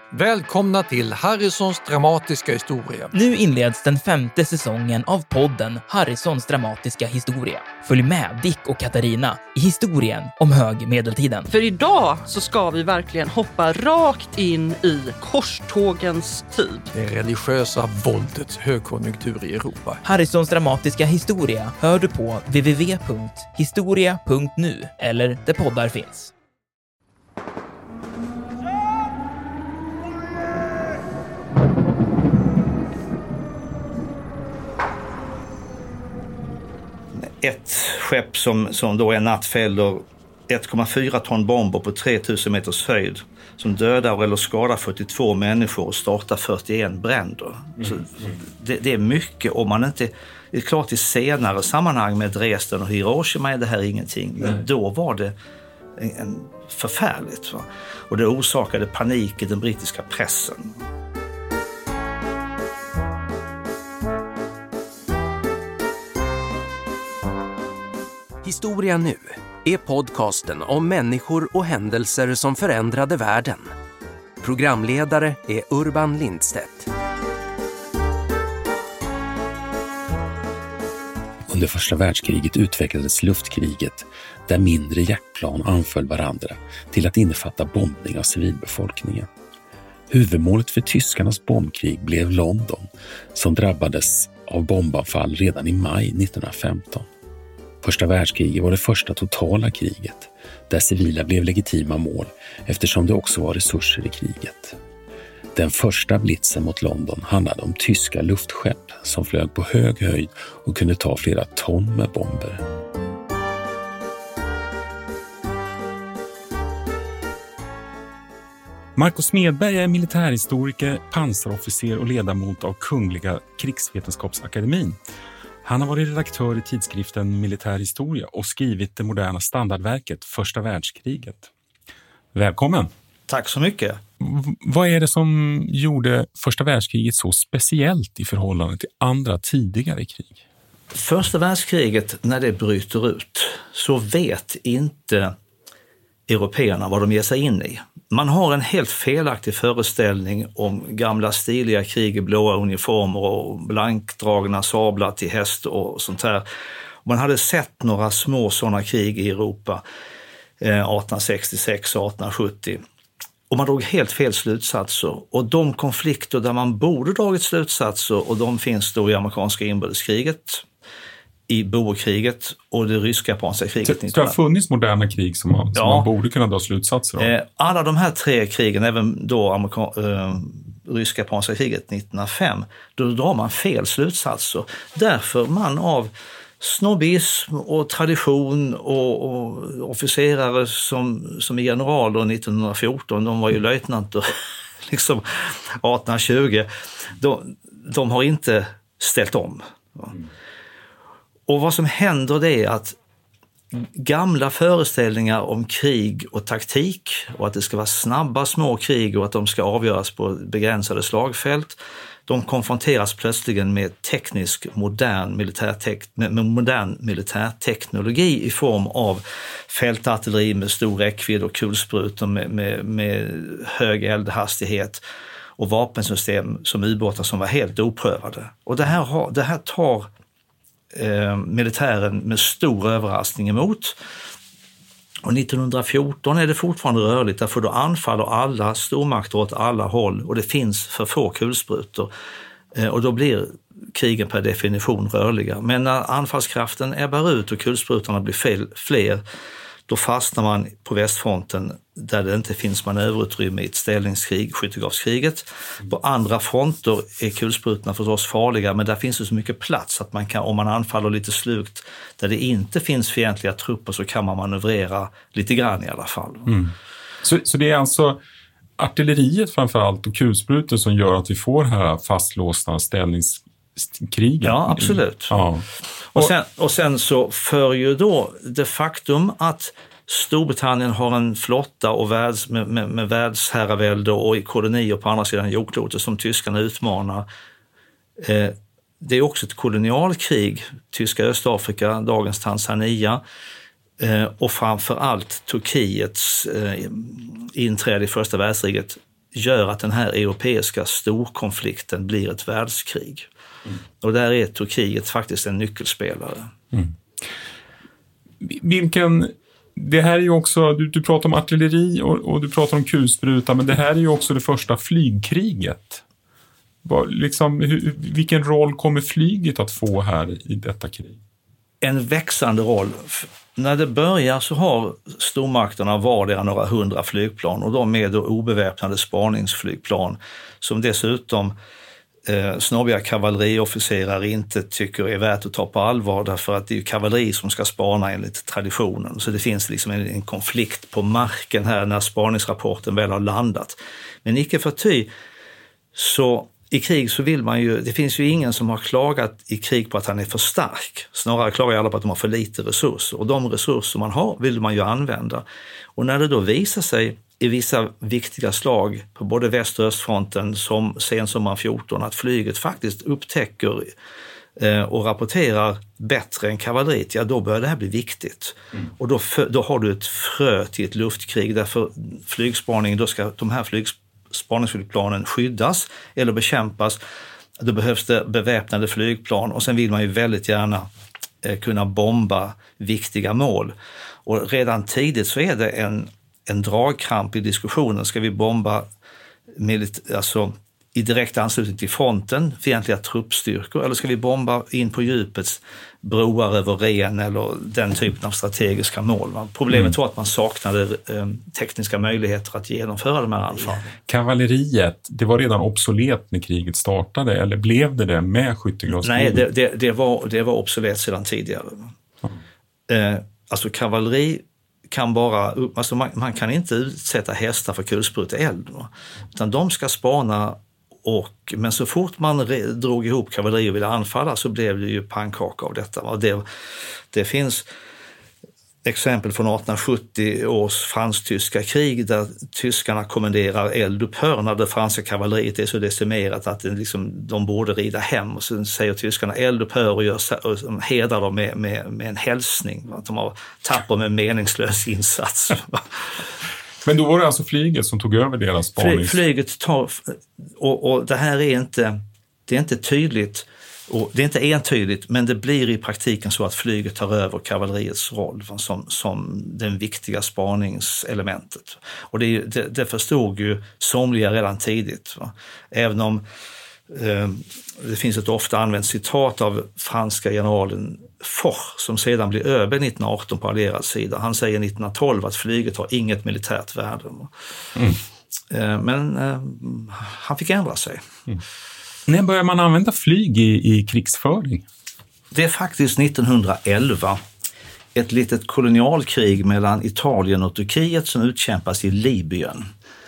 Välkomna till Harrisons dramatiska historia. Nu inleds den 5:e säsongen av podden Harrisons dramatiska historia. Följ med Dick och Katarina i historien om högmedeltiden. För idag så ska vi verkligen hoppa rakt in i korstågens tid. Det religiösa våldets högkonjunktur i Europa. Harrisons dramatiska historia hör du på www.historia.nu eller där poddar finns. Ett skepp som då är nattfällor 1,4 ton bomber på 3000 meters höjd som dödar eller skadar 42 människor och startar 41 bränder. Så det är mycket om man inte... Det är klart i senare sammanhang med Dresden och Hiroshima är det här ingenting. Men då var det en förfärligt. Va? Och det orsakade panik i den brittiska pressen. Historia nu är podcasten om människor och händelser som förändrade världen. Programledare är Urban Lindstedt. Under första världskriget utvecklades luftkriget där mindre jaktplan anföll varandra till att innefatta bombning av civilbefolkningen. Huvudmålet för tyskarnas bombkrig blev London som drabbades av bombanfall redan i maj 1915. Första världskriget var det första totala kriget där civila blev legitima mål eftersom det också var resurser i kriget. Den första blitzen mot London handlade om tyska luftskepp som flög på hög höjd och kunde ta flera ton med bomber. Marco Smedberg är militärhistoriker, pansarofficer och ledamot av Kungliga krigsvetenskapsakademin. Han har varit redaktör i tidskriften Militär historia och skrivit det moderna standardverket Första världskriget. Välkommen! Tack så mycket! Vad är det som gjorde första världskriget så speciellt i förhållande till andra tidigare krig? Första världskriget, när det bryter ut, så vet inte européerna vad de ger sig in i. Man har en helt felaktig föreställning om gamla stiliga krig i blåa uniformer och blankdragna sablar till häst och sånt här. Man hade sett några små sådana krig i Europa 1866 och 1870. Och man drog helt fel slutsatser. Och de konflikter där man borde dragit slutsatser, och de finns då i amerikanska inbördeskriget, i boerkriget och det rysk-japanska kriget. Så det har funnits moderna krig som man borde kunna dra slutsatser av? Alla de här tre krigen, även då rysk-japanska kriget 1905, då drar man fel slutsatser. Därför man av snobbism och tradition och officerare som är generaler 1914, de var ju löjtnanter liksom 1820, de har inte ställt om. Och vad som händer det är att gamla föreställningar om krig och taktik och att det ska vara snabba små krig och att de ska avgöras på begränsade slagfält, de konfronteras plötsligen med teknisk modern militärteknologi i form av fältartilleri med stor räckvidd och kulsprutor med hög eldhastighet och vapensystem som ubåtar som var helt oprövade. Och det här tar militären med stor överraskning emot. Och 1914 är det fortfarande rörligt, därför då anfaller alla stormakter åt alla håll och det finns för få kulsprutor. Och då blir krigen per definition rörliga. Men när anfallskraften ebbar ut och kulsprutorna blir fler, då fastnar man på västfronten där det inte finns manöverutrymme i ett ställningskrig, skyttegravskriget. På andra fronter är kulsprutorna förstås farliga, men där finns det så mycket plats att man kan, om man anfaller lite slukt där det inte finns fientliga trupper, så kan man manövrera lite grann i alla fall. Mm. Så det är alltså artilleriet framförallt och kulsprutor som gör att vi får här fastlåsta ställningskrigen? Ja, absolut. Ja. Och sen så för ju då det faktum att Storbritannien har en flotta och med världsherravälde och i kolonier på andra sidan jordklotet som tyskarna utmanar. Det är också ett kolonialkrig, tyska Östafrika, dagens Tanzania, och framförallt Turkiets inträde i första världskriget gör att den här europeiska storkonflikten blir ett världskrig. Och där är Turkiet faktiskt en nyckelspelare. Det här är ju också, du pratar om artilleri och du pratar om kulspruta, men det här är ju också det första flygkriget. Vilken roll kommer flyget att få här i detta krig? En växande roll. När det börjar så har stormakterna vardera några 100 flygplan och de är då obeväpnade spaningsflygplan som dessutom snobbiga kavalleriofficerare inte tycker är värt att ta på allvar, därför att det är ju kavalleri som ska spana enligt traditionen. Så det finns liksom en konflikt på marken här när spaningsrapporten väl har landat. Men icke förty, så i krig så vill man ju, det finns ju ingen som har klagat i krig på att han är för stark. Snarare klagar alla på att de har för lite resurser. Och de resurser man har vill man ju använda. Och när det då visar sig i vissa viktiga slag på både väst- och östfronten som sensommaren 14 att flyget faktiskt upptäcker och rapporterar bättre än kavalleriet, ja då börjar det här bli viktigt. Och då har du ett frö till ett luftkrig, därför flygspaning, då ska de här spaningsflygplanen skyddas eller bekämpas. Då behövs det beväpnade flygplan och sen vill man ju väldigt gärna kunna bomba viktiga mål. Och redan tidigt så är det en dragkamp i diskussionen. Ska vi bomba i direkt anslutning till fronten, fientliga truppstyrkor, eller ska vi bomba in på djupets broar över Ren eller den typen av strategiska mål? Problemet var att man saknade tekniska möjligheter att genomföra de här anfallen. Kavalleriet, det var redan obsolet när kriget startade, eller blev det med skyttegravskriget? Nej, det var obsolet sedan tidigare. Alltså kavalleri kan bara, alltså man kan inte utsätta hästar för kulspruteeld, utan de ska spana. Men så fort man drog ihop kavalleri och ville anfalla så blev det ju pannkaka av detta. Det finns exempel från 1870 års fransk-tyska krig där tyskarna kommenderar eldupphör när det franska kavalleriet är så decimerat att de borde rida hem. Och sen säger tyskarna eldupphör och hedrar dem med en hälsning. Att de har tappat med en meningslös insats. Men då var det alltså flyget som tog över deras spanings... Flyget tar... Och det här är inte tydligt, och det är inte entydigt, men det blir i praktiken så att flyget tar över kavalleriets roll som den viktiga spaningselementet. Och det förstod ju somliga redan tidigt. Va? Även om det finns ett ofta använt citat av franska generalen Foch som sedan blir över 1918 på allierad sida. Han säger 1912 att flyget har inget militärt värde. Men han fick ändra sig. När börjar man använda flyg i krigsföring? Det är faktiskt 1911. Ett litet kolonialkrig mellan Italien och Turkiet som utkämpas i Libyen.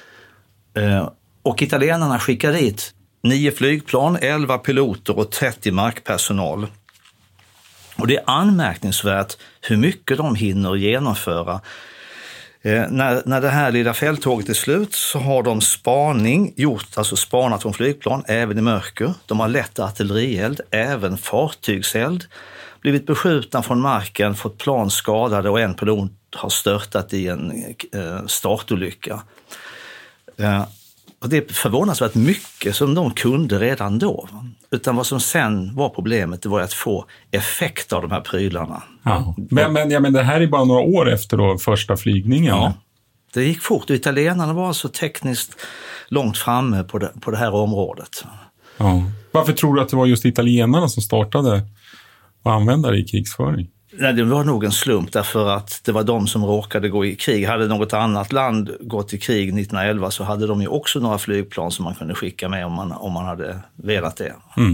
Och italienarna skickar dit 9 flygplan, 11 piloter och 30 markpersonal. Och det är anmärkningsvärt hur mycket de hinner genomföra. När det här lilla fälttåget är slut så har de spanat från flygplan även i mörker. De har lätt artillerield, även fartygseld. Blivit beskjutna från marken, fått plan skadade och en pilot har störtat i en startolycka. Och det är förvånansvärt mycket som de kunde redan då. Utan vad som sen var problemet, det var att få effekt av de här prylarna. Ja. Men det här är bara några år efter då första flygningen. Ja, det gick fort. Italienarna var alltså tekniskt långt framme på det här området. Ja. Varför tror du att det var just italienarna som startade att använda det i krigsföring? Nej, det var nog en slump därför att det var de som råkade gå i krig. Hade något annat land gått i krig 1911 så hade de ju också några flygplan som man kunde skicka med om man hade velat det.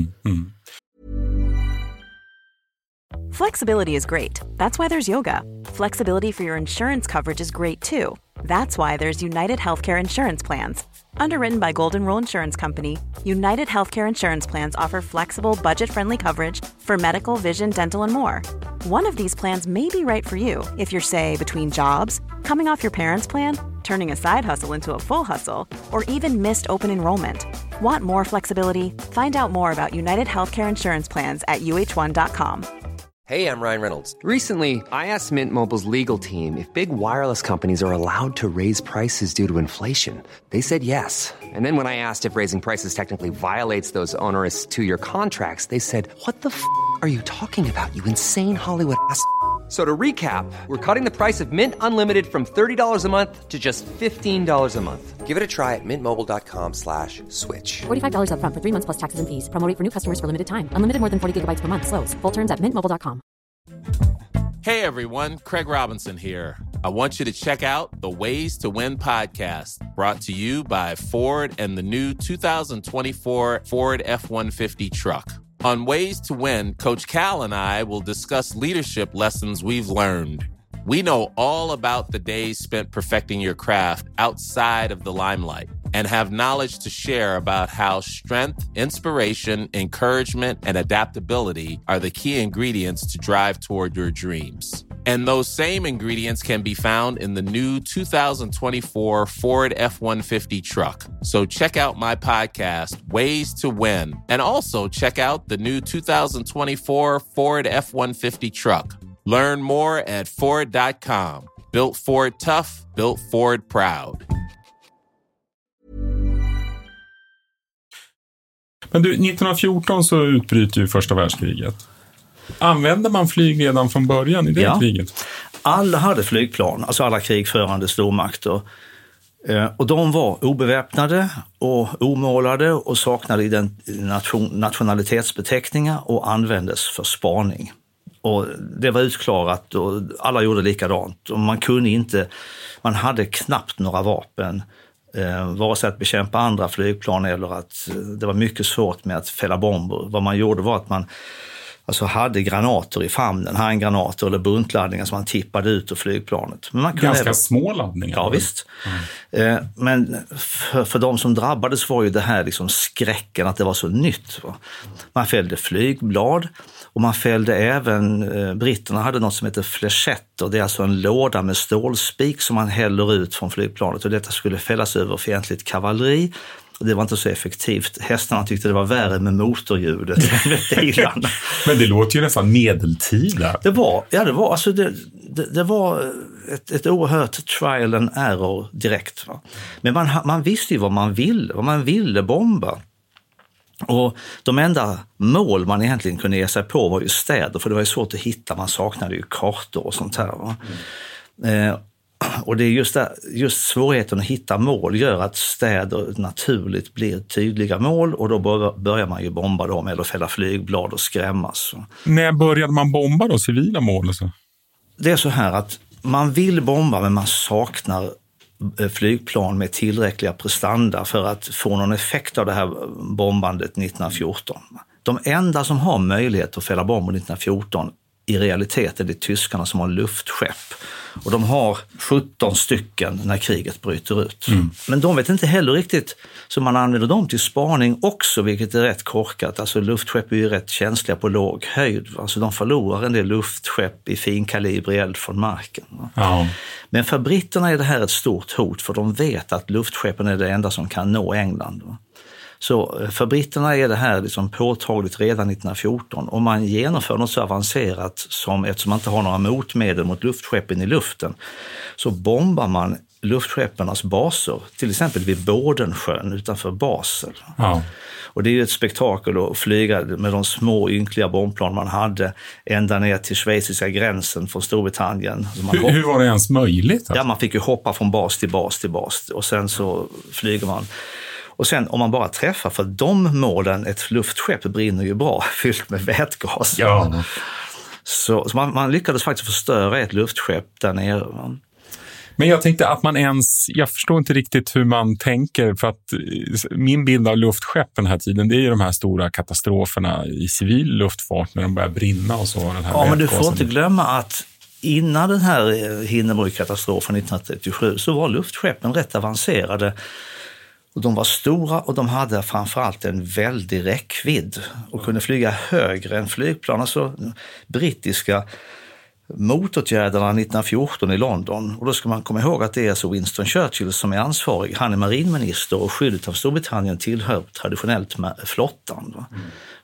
Flexibility is great. That's why there's yoga. Flexibility for your insurance coverage is great too. That's why there's United Healthcare Insurance Plans. Underwritten by Golden Rule Insurance Company, United Healthcare Insurance Plans offer flexible, budget-friendly coverage for medical, vision, dental, and more. One of these plans may be right for you if you're, say, between jobs, coming off your parents' plan, turning a side hustle into a full hustle, or even missed open enrollment. Want more flexibility? Find out more about United Healthcare Insurance Plans at uh1.com. Hey, I'm Ryan Reynolds. Recently, I asked Mint Mobile's legal team if big wireless companies are allowed to raise prices due to inflation. They said yes. And then when I asked if raising prices technically violates those onerous two-year contracts, they said, "What the f*** are you talking about, you insane Hollywood ass?" So to recap, we're cutting the price of Mint Unlimited from $30 a month to just $15 a month. Give it a try at mintmobile.com/switch. $45 up front for 3 months plus taxes and fees. Promo rate for new customers for limited time. Unlimited more than 40 gigabytes per month. Slows full terms at mintmobile.com. Hey everyone, Craig Robinson here. I want you to check out the Ways to Win podcast, brought to you by Ford and the new 2024 Ford F-150 truck. On Ways to Win, Coach Cal and I will discuss leadership lessons we've learned. We know all about the days spent perfecting your craft outside of the limelight and have knowledge to share about how strength, inspiration, encouragement, and adaptability are the key ingredients to drive toward your dreams. And those same ingredients can be found in the new 2024 Ford F-150 truck. So check out my podcast, Ways to Win, and also check out the new 2024 Ford F-150 truck. Learn more at Ford.com. Built Ford tough, built Ford proud. Men du, 1914 så utbryter ju första världskriget. Använde man flyg redan från början i det kriget? Alla hade flygplan, alltså alla krigförande stormakter. Och de var obeväpnade och omålade och saknade nationalitetsbeteckningar och användes för spaning. Och det var utklarat och alla gjorde likadant. Och man hade knappt några vapen, vare sig att bekämpa andra flygplan eller att det var mycket svårt med att fälla bomber. Vad man gjorde var att man hade granater i famnen, handgranater eller buntladdningar som man tippade ut ur flygplanet. Men man ganska små laddningar. Ja, visst. Men för de som drabbades var ju det här liksom skräcken att det var så nytt. Va? Man fällde flygblad och man fällde även, britterna hade något som heter fléchetter. Det är alltså en låda med stålspik som man häller ut från flygplanet och detta skulle fällas över fientligt kavalleri. Och det var inte så effektivt. Hästarna tyckte det var värre med motorljudet än med bilarna. Men det låter ju nästan medeltida. Det var ett oerhört trial and error direkt. Va? Men man visste ju vad man ville bomba. Och de enda mål man egentligen kunde ge sig på var ju städer, för det var ju svårt att hitta, man saknade ju kartor och sånt här. Va? Och det är just svårigheten att hitta mål gör att städer naturligt blir tydliga mål och då börjar man ju bomba dem eller fälla flygblad och skrämmas. När började man bomba då, civila mål? Så? Det är så här att man vill bomba men man saknar flygplan med tillräckliga prestanda för att få någon effekt av det här bombandet 1914. De enda som har möjlighet att fälla bomber 1914 i realiteten är det tyskarna som har luftskepp. Och de har 17 stycken när kriget bryter ut. Men de vet inte heller riktigt, så man använder dem till spaning också, vilket är rätt korkat. Alltså luftskepp är ju rätt känsliga på låg höjd. Alltså de förlorar en del luftskepp i finkalibrig eld från marken. Ja. Men för britterna är det här ett stort hot, för de vet att luftskeppen är det enda som kan nå England. Så för britterna är det här liksom påtagligt redan 1914 och man genomför något så avancerat som, eftersom man inte har några motmedel mot luftskeppen i luften, så bombar man luftskepparnas baser, till exempel vid Bådensjön utanför Basel. Ja. Och det är ju ett spektakel att flyga med de små ynkliga bombplan man hade ända ner till schweiziska gränsen från Storbritannien. Hur var det ens möjligt? Alltså? Ja, man fick ju hoppa från bas till bas till bas och sen så flyger man. Och sen om man bara träffar, för de målen, ett luftskepp brinner ju bra fyllt med vätgas. Ja. Så man lyckades faktiskt förstöra ett luftskepp där nere. Men jag tänkte att jag förstår inte riktigt hur man tänker, för att min bild av luftskepp den här tiden, det är ju de här stora katastroferna i civil luftfart när de börjar brinna och så. Den här ja, men du får inte glömma att innan den här Hindenburg-katastrofen 1937 så var luftskeppen rätt avancerade. Och de var stora och de hade framförallt en väldig räckvidd och kunde flyga högre än flygplan. Alltså brittiska motåtgärderna 1914 i London. Och då ska man komma ihåg att det är så Winston Churchill som är ansvarig. Han är marinminister och skyddet av Storbritannien tillhör traditionellt med flottan.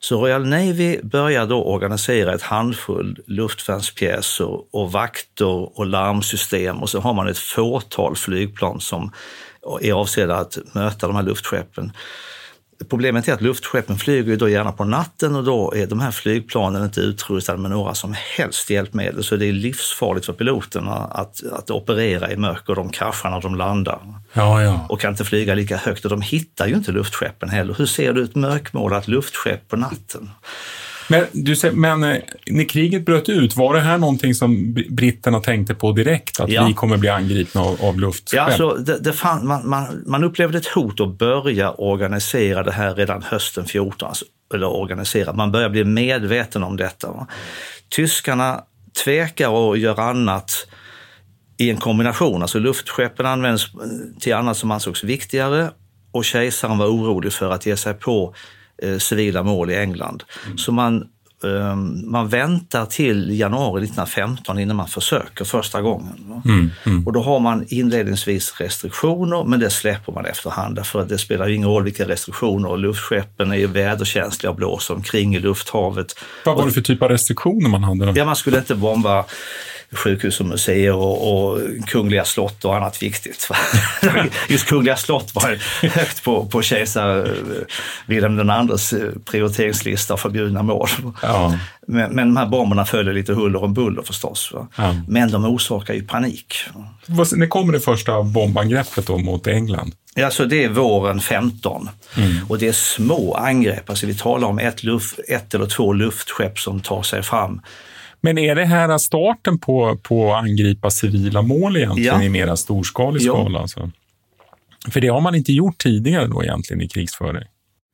Så Royal Navy börjar då organisera ett handfull luftvärnspjäser och vakter och larmsystem, och så har man ett fåtal flygplan som är avsedda att möta de här luftskeppen. Problemet är att luftskeppen flyger då gärna på natten, och då är de här flygplanen inte utrustade med några som helst hjälpmedel, så det är livsfarligt för piloterna att operera i mörker. De kraschar när de landar och kan inte flyga lika högt, och de hittar ju inte luftskeppen heller. Hur ser det ut mörkmålat luftskepp på natten? Men när kriget bröt ut, var det här någonting som britterna tänkte på direkt? Att vi kommer bli angripna av luftskepp? Ja, alltså, man upplevde ett hot att börja organisera det här redan hösten 14. Alltså, man börjar bli medveten om detta. Tyskarna tvekar och gör annat i en kombination. Alltså luftskeppen används till annat som ansågs viktigare, och kejsaren var orolig för att ge sig på civila mål i England. Så man väntar till januari 1915 innan man försöker första gången. Och då har man inledningsvis restriktioner, men det släpper man efterhand, därför att det spelar ju ingen roll vilka restriktioner, och luftskeppen är ju väderkänsliga och blåser omkring i lufthavet. Vad var det för typ av restriktioner man hade då? Ja, man skulle inte bomba sjukhus och museer och kungliga slott och annat viktigt. Just kungliga slott var högt på kejsar Wilhelm II:s prioriteringslista av förbjudna mål. Ja. Men de här bomberna följer lite huller och buller förstås. Ja. Men de orsakar ju panik. När kommer det första bombangreppet då mot England? Alltså det är våren 15 och det är små angrepp. Alltså vi talar om ett eller två luftskepp som tar sig fram. Men är det här starten på att angripa civila mål egentligen i mera storskalig skala? Alltså? För det har man inte gjort tidigare då egentligen i krigsföring.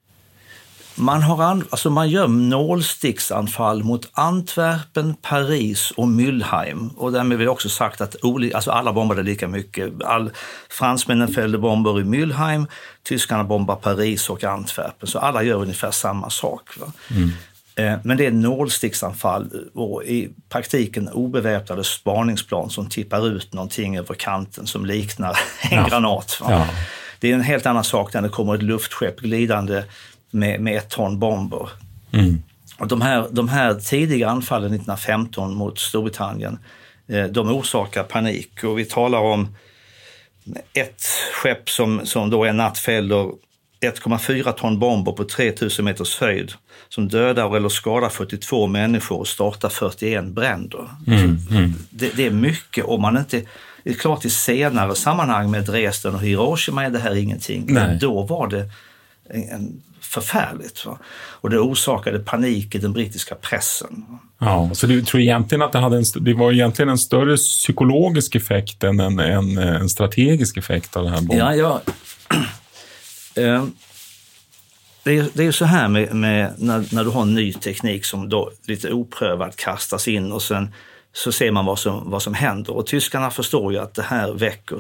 Man gör nålsticksanfall mot Antwerpen, Paris och Mülheim. Och därmed vill jag också sagt att alla bombade lika mycket. Fransmännen fällde bomber i Mülheim, tyskarna bombar Paris och Antwerpen. Så alla gör ungefär samma sak. Va? Men det är nålsticksanfall och i praktiken obeväpnade spaningsplan som tippar ut någonting över kanten som liknar en granat. Va? Ja. Det är en helt annan sak när det kommer ett luftskepp glidande med 1 ton bomber. Och de här tidiga anfallen 1915 mot Storbritannien, de orsakar panik, och vi talar om ett skepp som då en natt fäller 1,4 ton bomber på 3000 meters höjd som dödar eller skadar 42 människor och startar 41 bränder. Det är mycket, om man inte... Det är klart i senare sammanhang med Dresden och Hiroshima är det här ingenting. Men då var det förfärligt. Va? Och det orsakade panik i den brittiska pressen. Ja, så du tror egentligen att det var egentligen en större psykologisk effekt än en strategisk effekt av det här bomben? Ja. Det är ju så här med när du har en ny teknik som då lite oprövad kastas in, och sen så ser man vad som händer. Och tyskarna förstår ju att det här väcker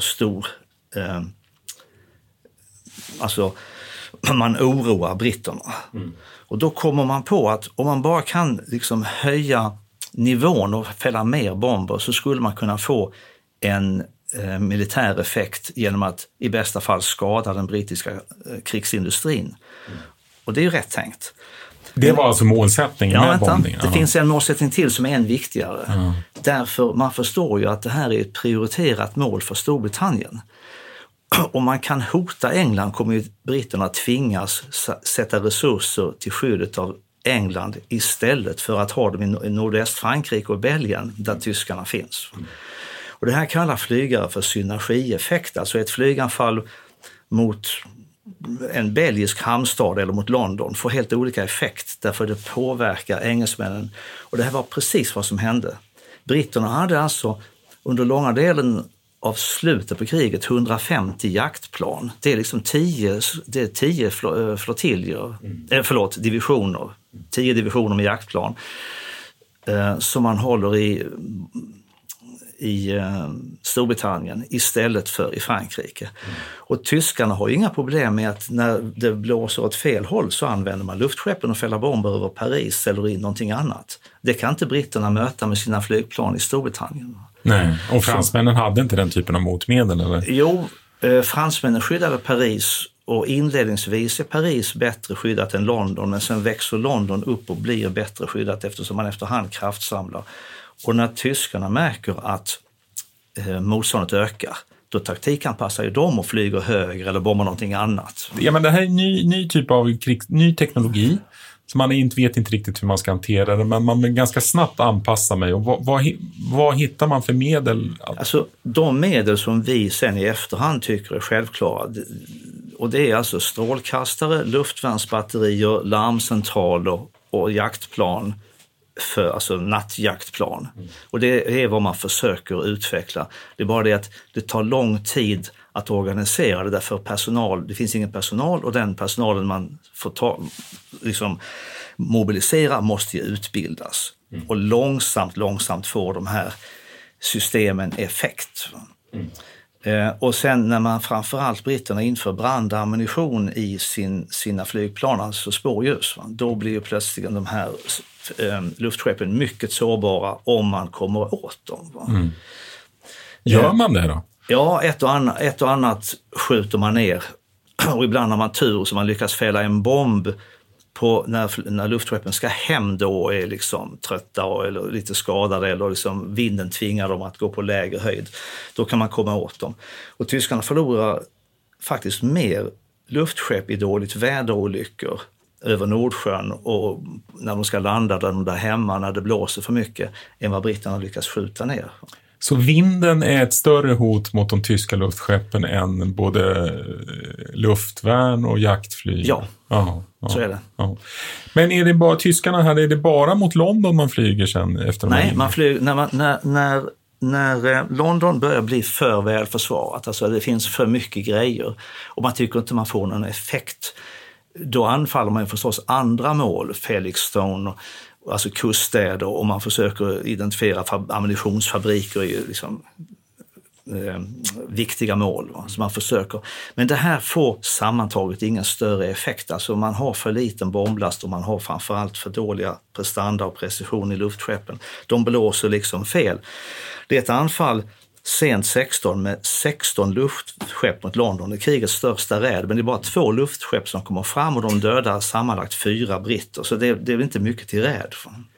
man oroar britterna. Och då kommer man på att om man bara kan liksom höja nivån och fälla mer bomber, så skulle man kunna få en militär effekt genom att i bästa fall skada den brittiska krigsindustrin. Och det är ju rätt tänkt. Det var alltså målsättningen med bombningen? Det finns en målsättning till som är än viktigare. Därför man förstår ju att det här är ett prioriterat mål för Storbritannien. Om man kan hota England kommer ju britterna tvingas sätta resurser till skyddet av England istället för att ha dem i nordväst-Frankrike och Belgien där tyskarna finns. Och det här kallar flygare för synergieffekt, alltså ett flyganfall mot en belgisk hamnstad eller mot London får helt olika effekt därför det påverkar engelsmännen. Och det här var precis vad som hände. Britterna hade alltså under långa delen av slutet på kriget 150 jaktplan. Det är liksom 10 divisioner. 10 divisioner med jaktplan som man håller i Storbritannien istället för i Frankrike. Och tyskarna har ju inga problem med att när det blåser åt fel håll så använder man luftskeppen och fäller bomber över Paris eller i någonting annat. Det kan inte britterna möta med sina flygplan i Storbritannien. Nej, och fransmännen hade inte den typen av motmedel, eller? Jo, fransmännen skyddade Paris Och inledningsvis är Paris bättre skyddat än London, men sen växer London upp och blir bättre skyddat eftersom man efterhand kraftsamlar. Och när tyskarna märker att motståndet ökar, då taktikanpassar ju de och flyger högre eller bombar någonting annat. Ja, men det här är ny typ av ny teknologi. Så man vet inte riktigt hur man ska hantera det, men man vill ganska snabbt anpassa mig. Och vad hittar man för medel? Alltså de medel som vi sen i efterhand tycker är självklara, och det är alltså strålkastare, luftvärnsbatterier, larmcentraler och jaktplan, alltså nattjaktplan. Och det är vad man försöker utveckla. Det är bara det att det tar lång tid att organisera det, därför personal, det finns ingen personal, och den personalen man får mobilisera måste ju utbildas. Och långsamt får de här systemen effekt. Och sen när man framförallt britterna inför brandammunition i sina flygplan, alltså spårljus, då blir ju plötsligt de här luftskeppen mycket sårbara om man kommer åt dem. Gör man det då? Ja, ett och annat skjuter man ner, och ibland har man tur så man lyckas fälla en bomb på när luftskeppen ska hem, då är liksom trötta eller lite skadade, eller liksom vinden tvingar dem att gå på lägre höjd. Då kan man komma åt dem. Och tyskarna förlorar faktiskt mer luftskepp i dåligt väderolyckor över Nordsjön och när de ska landa där hemma när det blåser för mycket, än vad britterna lyckas skjuta ner. Så vinden är ett större hot mot de tyska luftskeppen än både luftvärn och jaktflyg? Ja, så är det. Ja. Men är det bara tyskarna här, är det bara mot London man flyger sen efter? Nej, man flyger när London börjar bli för väl försvarat, alltså det finns för mycket grejer och man tycker inte man får någon effekt, då anfaller man förstås andra mål, Felixstowe, alltså kuststäder, och man försöker identifiera ammunitionsfabriker i liksom, viktiga mål. Så man försöker. Men det här får sammantaget ingen större effekt. Alltså man har för liten bomblast och man har framförallt för dåliga prestanda och precision i luftskeppen. De blåser liksom fel. Det är ett anfall sent 16 med 16 luftskepp mot London. Det är krigets största räd, men det är bara 2 luftskepp som kommer fram och de dödar sammanlagt 4 britter. Så det är inte mycket till räd.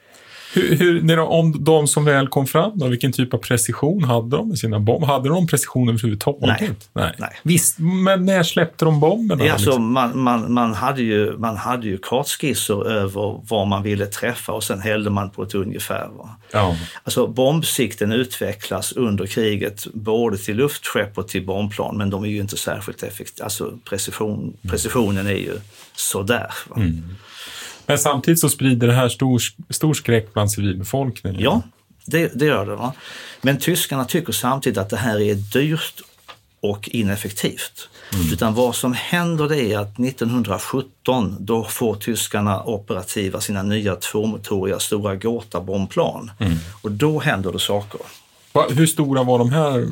Om de som väl kom fram då, vilken typ av precision hade de med sina bomber? Hade de precision överhuvudtaget? Nej. Visst, men när släppte de bomberna? Ja, alltså, man hade ju kartskisser över vad man ville träffa och sen hällde man på ett ungefär. Ja. Alltså bombsikten utvecklas under kriget både till luftskepp och till bombplan, men de är ju inte särskilt effektiva. Alltså precisionen är ju sådär. Men samtidigt så sprider det här stor skräck bland civilbefolkningen. Ja, det gör det. Va? Men tyskarna tycker samtidigt att det här är dyrt och ineffektivt. Utan vad som händer det är att 1917 då får tyskarna operativa sina nya 2-motoriga stora Gotha-bombplan. Och då händer det saker. Hur stora var de här?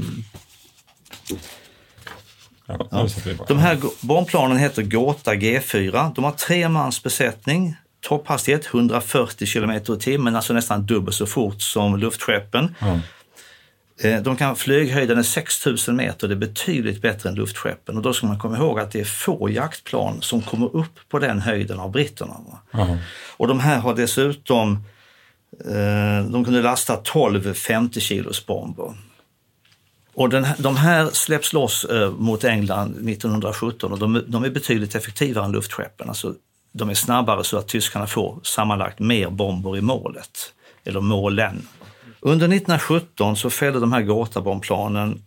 Ja. De här bombplanen heter Gotha G4. De har 3 mans besättning. Topphastighet 140 km/h, men alltså nästan dubbelt så fort som luftskeppen. De kan flyghöjden är 6000 meter, det är betydligt bättre än luftskeppen. Och då ska man komma ihåg att det är få jaktplan som kommer upp på den höjden av britterna. Och de här har dessutom, de kunde lasta 12 50 kilos bomber. Och de här släpps loss mot England 1917 och de är betydligt effektivare än luftskeppen. Alltså, de är snabbare så att tyskarna får sammanlagt mer bomber i målet, eller målen. Under 1917 så fällde de här Gotha-bombplanen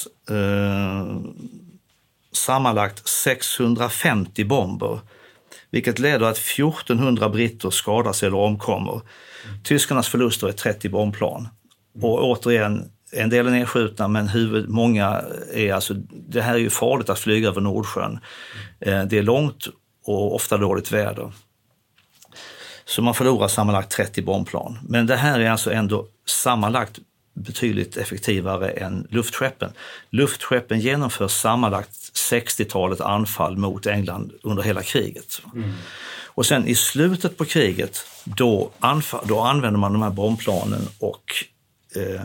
sammanlagt 650 bomber, vilket leder att 1400 britter skadas eller omkommer. Tyskarnas förluster är 30 bombplan. Och återigen, en del är nedskjutna, men många är alltså, det här är ju farligt att flyga över Nordsjön. Det är långt och ofta dåligt väder. Så man förlorar sammanlagt 30 bombplan. Men det här är alltså ändå sammanlagt betydligt effektivare än luftskeppen. Luftskeppen genomför sammanlagt 60-talet anfall mot England under hela kriget. Och sen i slutet på kriget, då använder man de här bombplanen och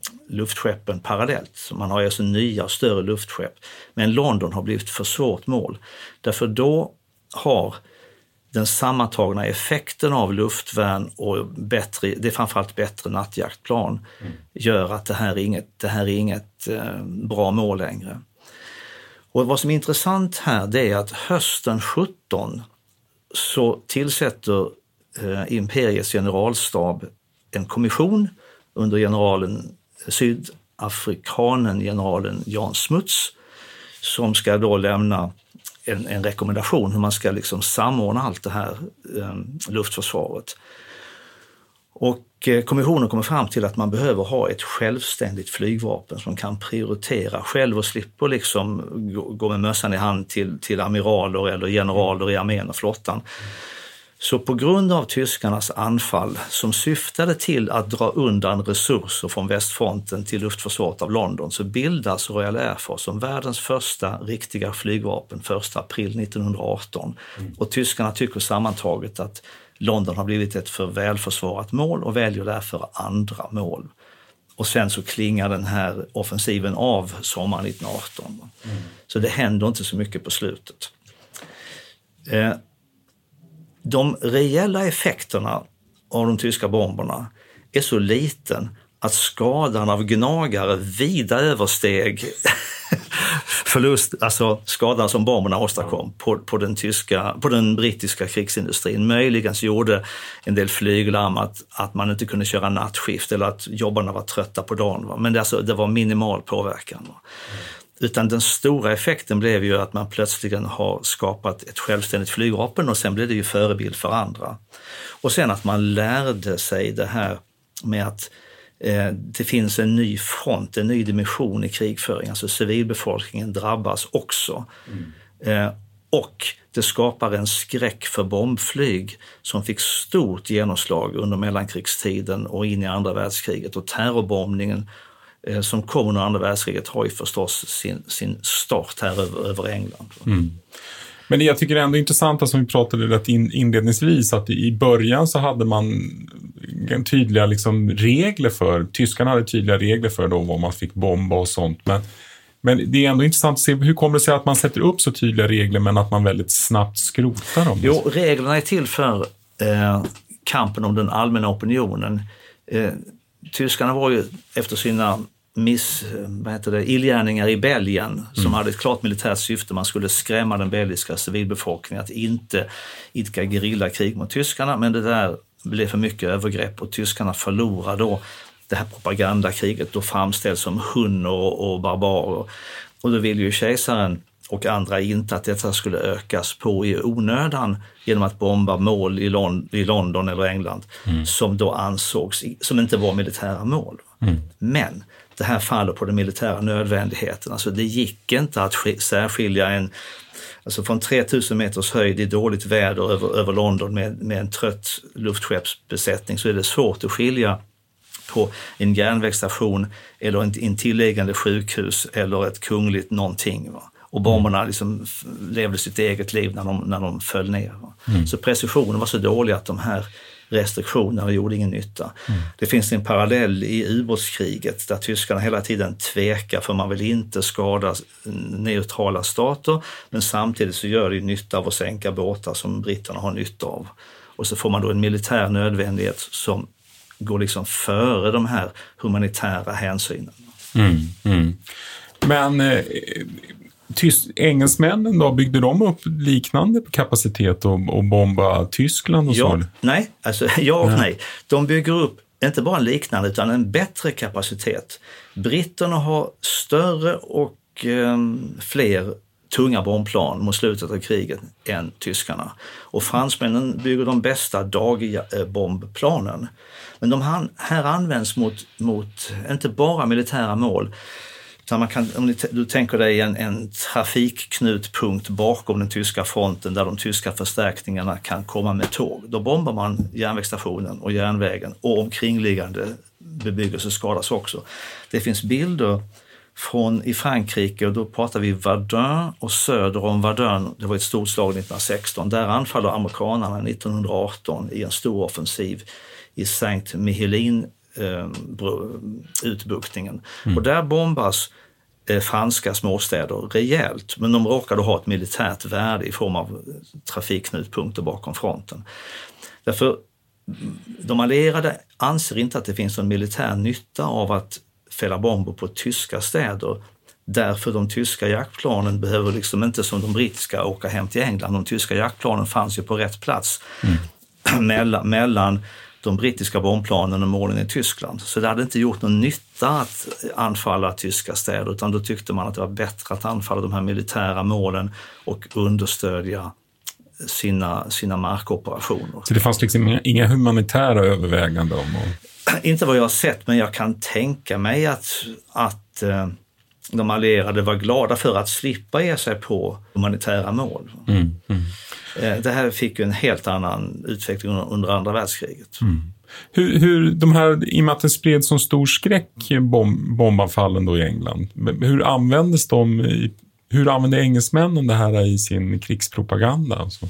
luftskeppen parallellt. Så man har alltså nya större luftskepp. Men London har blivit för svårt mål. Därför då har den sammantagna effekten av luftvärn och det är framförallt bättre nattjaktplan gör att det här är inget bra mål längre. Och vad som är intressant här, det är att hösten 17 så tillsätter imperiets generalstab en kommission under sydafrikanen-generalen Jan Smuts, som ska då lämna en rekommendation hur man ska liksom samordna allt det här luftförsvaret. Och kommissionen kommer fram till att man behöver ha ett självständigt flygvapen som kan prioritera själv och slipper liksom gå med mössan i hand till amiraler eller generaler i armén och flottan. Så på grund av tyskarnas anfall som syftade till att dra undan resurser från västfronten till luftförsvaret av London, så bildas Royal Air Force som världens första riktiga flygvapen 1 april 1918. Och tyskarna tycker sammantaget att London har blivit ett för välförsvarat mål och väljer därför andra mål. Och sen så klingar den här offensiven av sommaren 1918. Så det händer inte så mycket på slutet. De reella effekterna av de tyska bomberna är så liten att skadan av gnagare vida översteg alltså skadan som bomberna åstadkom på den brittiska krigsindustrin. Möjligen så gjorde en del flyglarm att man inte kunde köra nattskift eller att jobbarna var trötta på dagen. Men det var minimal påverkan. Utan den stora effekten blev ju att man plötsligen har skapat ett självständigt flygvapen, och sen blev det ju förebild för andra. Och sen att man lärde sig det här med att det finns en ny front, en ny dimension i krigföring. Alltså civilbefolkningen drabbas också. Och det skapar en skräck för bombflyg som fick stort genomslag under mellankrigstiden och in i andra världskriget. Och terrorbombningen som kom under andra världskriget har ju förstås sin start här över England. Men jag tycker det är ändå intressant, som vi pratade rätt inledningsvis, att i början så hade man tydliga liksom regler för, tyskarna hade tydliga regler för då vad man fick bomba och sånt, men det är ändå intressant att se hur kommer det sig att man sätter upp så tydliga regler men att man väldigt snabbt skrotar dem? Jo, reglerna är till för kampen om den allmänna opinionen. Tyskarna var ju efter sina illgärningar i Belgien som hade ett klart militärt syfte. Man skulle skrämma den belgiska civilbefolkningen att inte idka gerillakrig mot tyskarna, men det där blev för mycket övergrepp och tyskarna förlorade då det här propagandakriget, då framställs som hunner och barbarer. Och då vill ju kejsaren och andra inte att detta skulle ökas på i onödan genom att bomba mål i London eller England som då ansågs som inte var militära mål. Men det här faller på den militära nödvändigheten. Alltså det gick inte att särskilja alltså från 3000 meters höjd i dåligt väder över London med en trött luftskeppsbesättning, så är det svårt att skilja på en järnvägsstation eller en intilliggande sjukhus eller ett kungligt någonting. Och bomberna liksom levde sitt eget liv när de föll ner. Så precisionen var så dålig att de här restriktionerna gjorde ingen nytta. Det finns en parallell i ubåtskriget där tyskarna hela tiden tvekar, för man vill inte skada neutrala stater, men samtidigt så gör det nytta av att sänka båtar som britterna har nytta av. Och så får man då en militär nödvändighet som går liksom före de här humanitära hänsynen. Men engelsmännen då, byggde de upp liknande kapacitet och bomba Tyskland och så? Nej, alltså nej. De bygger upp inte bara en liknande utan en bättre kapacitet. Britterna har större och fler tunga bombplan mot slutet av kriget än tyskarna. Och fransmännen bygger de bästa dagbombplanen. Men de här används mot inte bara militära mål. Man kan, om du tänker dig en trafikknutpunkt bakom den tyska fronten där de tyska förstärkningarna kan komma med tåg. Då bombar man järnvägsstationen och järnvägen, och omkringliggande bebyggelse skadas också. Det finns bilder i Frankrike, och då pratar vi Verdun och söder om Verdun. Det var ett stort slag 1916. Där anfaller amerikanerna 1918 i en stor offensiv i Saint-Mihielin utbuktningen. Och där bombas franska småstäder rejält, men de råkade ha ett militärt värde i form av trafikknutpunkter bakom fronten. Därför de allierade anser inte att det finns någon militär nytta av att fälla bomber på tyska städer. Därför de tyska jaktplanen behöver liksom inte som de brittiska åka hem till England. De tyska jaktplanen fanns ju på rätt plats mellan de brittiska bombplanen och målen i Tyskland. Så det hade inte gjort någon nytta att anfalla tyska städer, utan då tyckte man att det var bättre att anfalla de här militära målen och understödja sina markoperationer. Så det fanns liksom inga humanitära överväganden om? Inte vad jag har sett, men jag kan tänka mig att de allierade var glada för att slippa ge sig på humanitära mål. Det här fick ju en helt annan utveckling under andra världskriget. Hur de här, i och med att det spred som stor skräck bombanfallen då i England, hur användes de hur använde engelsmännen det här i sin krigspropaganda? Alltså?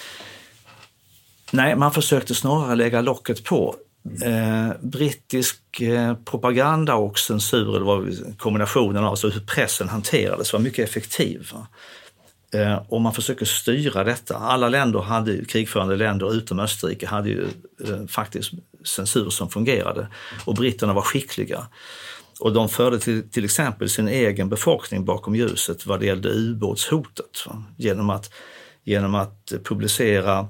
Nej, man försökte snarare lägga locket på. Brittisk propaganda och censur, det var kombinationen av alltså hur pressen hanterades, var mycket effektiv. Och man försöker styra detta. Alla länder krigförande länder utom Österrike hade ju faktiskt censur som fungerade, och britterna var skickliga. Och de förde till exempel sin egen befolkning bakom ljuset vad det gällde ubåtshotet. Genom att publicera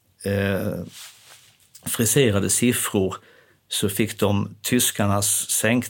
friserade siffror så fick de tyskarnas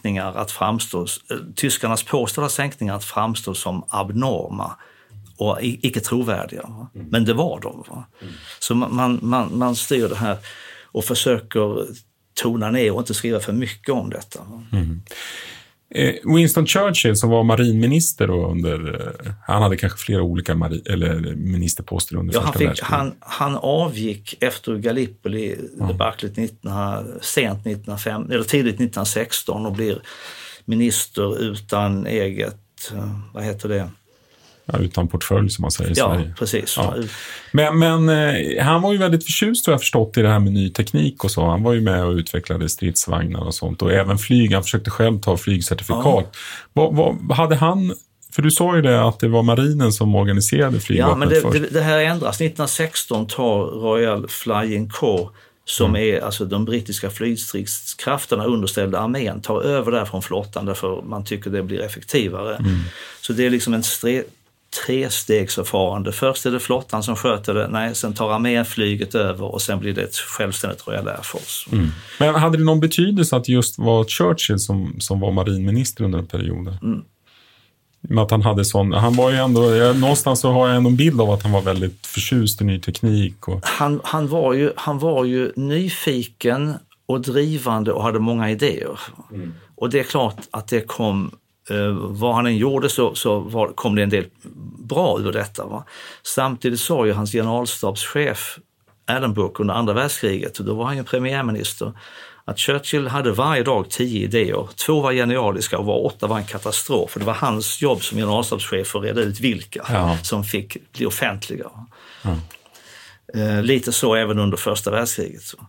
påstådda sänkningar att framstå som abnorma och icke trovärdiga. Men det var de. Så man styr det här och försöker tona ner och inte skriva för mycket om detta. Winston Churchill, som var marinminister då han hade kanske flera olika ministerposter under första världskriget. Han avgick efter Gallipoli-debaclet sent 1905 eller tidigt 1916 och blir minister utan eget, vad heter det? Ja, utan portfölj som man säger i Sverige. Ja, precis. Ja. Men han var ju väldigt förtjust, tror jag förstått, i det här med ny teknik och så. Han var ju med och utvecklade stridsvagnar och sånt. Och även flyg. Han försökte själv ta flygcertifikat. Ja. Vad hade han... För du sa ju det att det var marinen som organiserade flygvapnet först. Ja, men det här ändras. 1916 tar Royal Flying Corps, som är alltså de brittiska flygstridskrafterna underställda armén, tar över där från flottan därför man tycker det blir effektivare. Så det är liksom en trestegsförfarande. Först är det flottan som sköter det, sen tar armén flyget över och sen blir det ett självständigt Royal Air Force. Men hade det någon betydelse att just var Churchill som var marinminister under en period? Med att han hade han var ju ändå, någonstans så har jag ändå en bild av att han var väldigt förtjust i ny teknik. Och... Han var ju nyfiken och drivande och hade många idéer. Och det är klart att det kom, vad han än gjorde kom det en del bra ur detta. Va? Samtidigt sa ju hans generalstabschef Addenbrooke under andra världskriget, och då var han ju premiärminister, att Churchill hade varje dag 10 idéer. 2 var genialiska och 8 var en katastrof. För det var hans jobb som generalstabschef att reda ut vilka som fick bli offentliga. Lite så även under första världskriget. Så.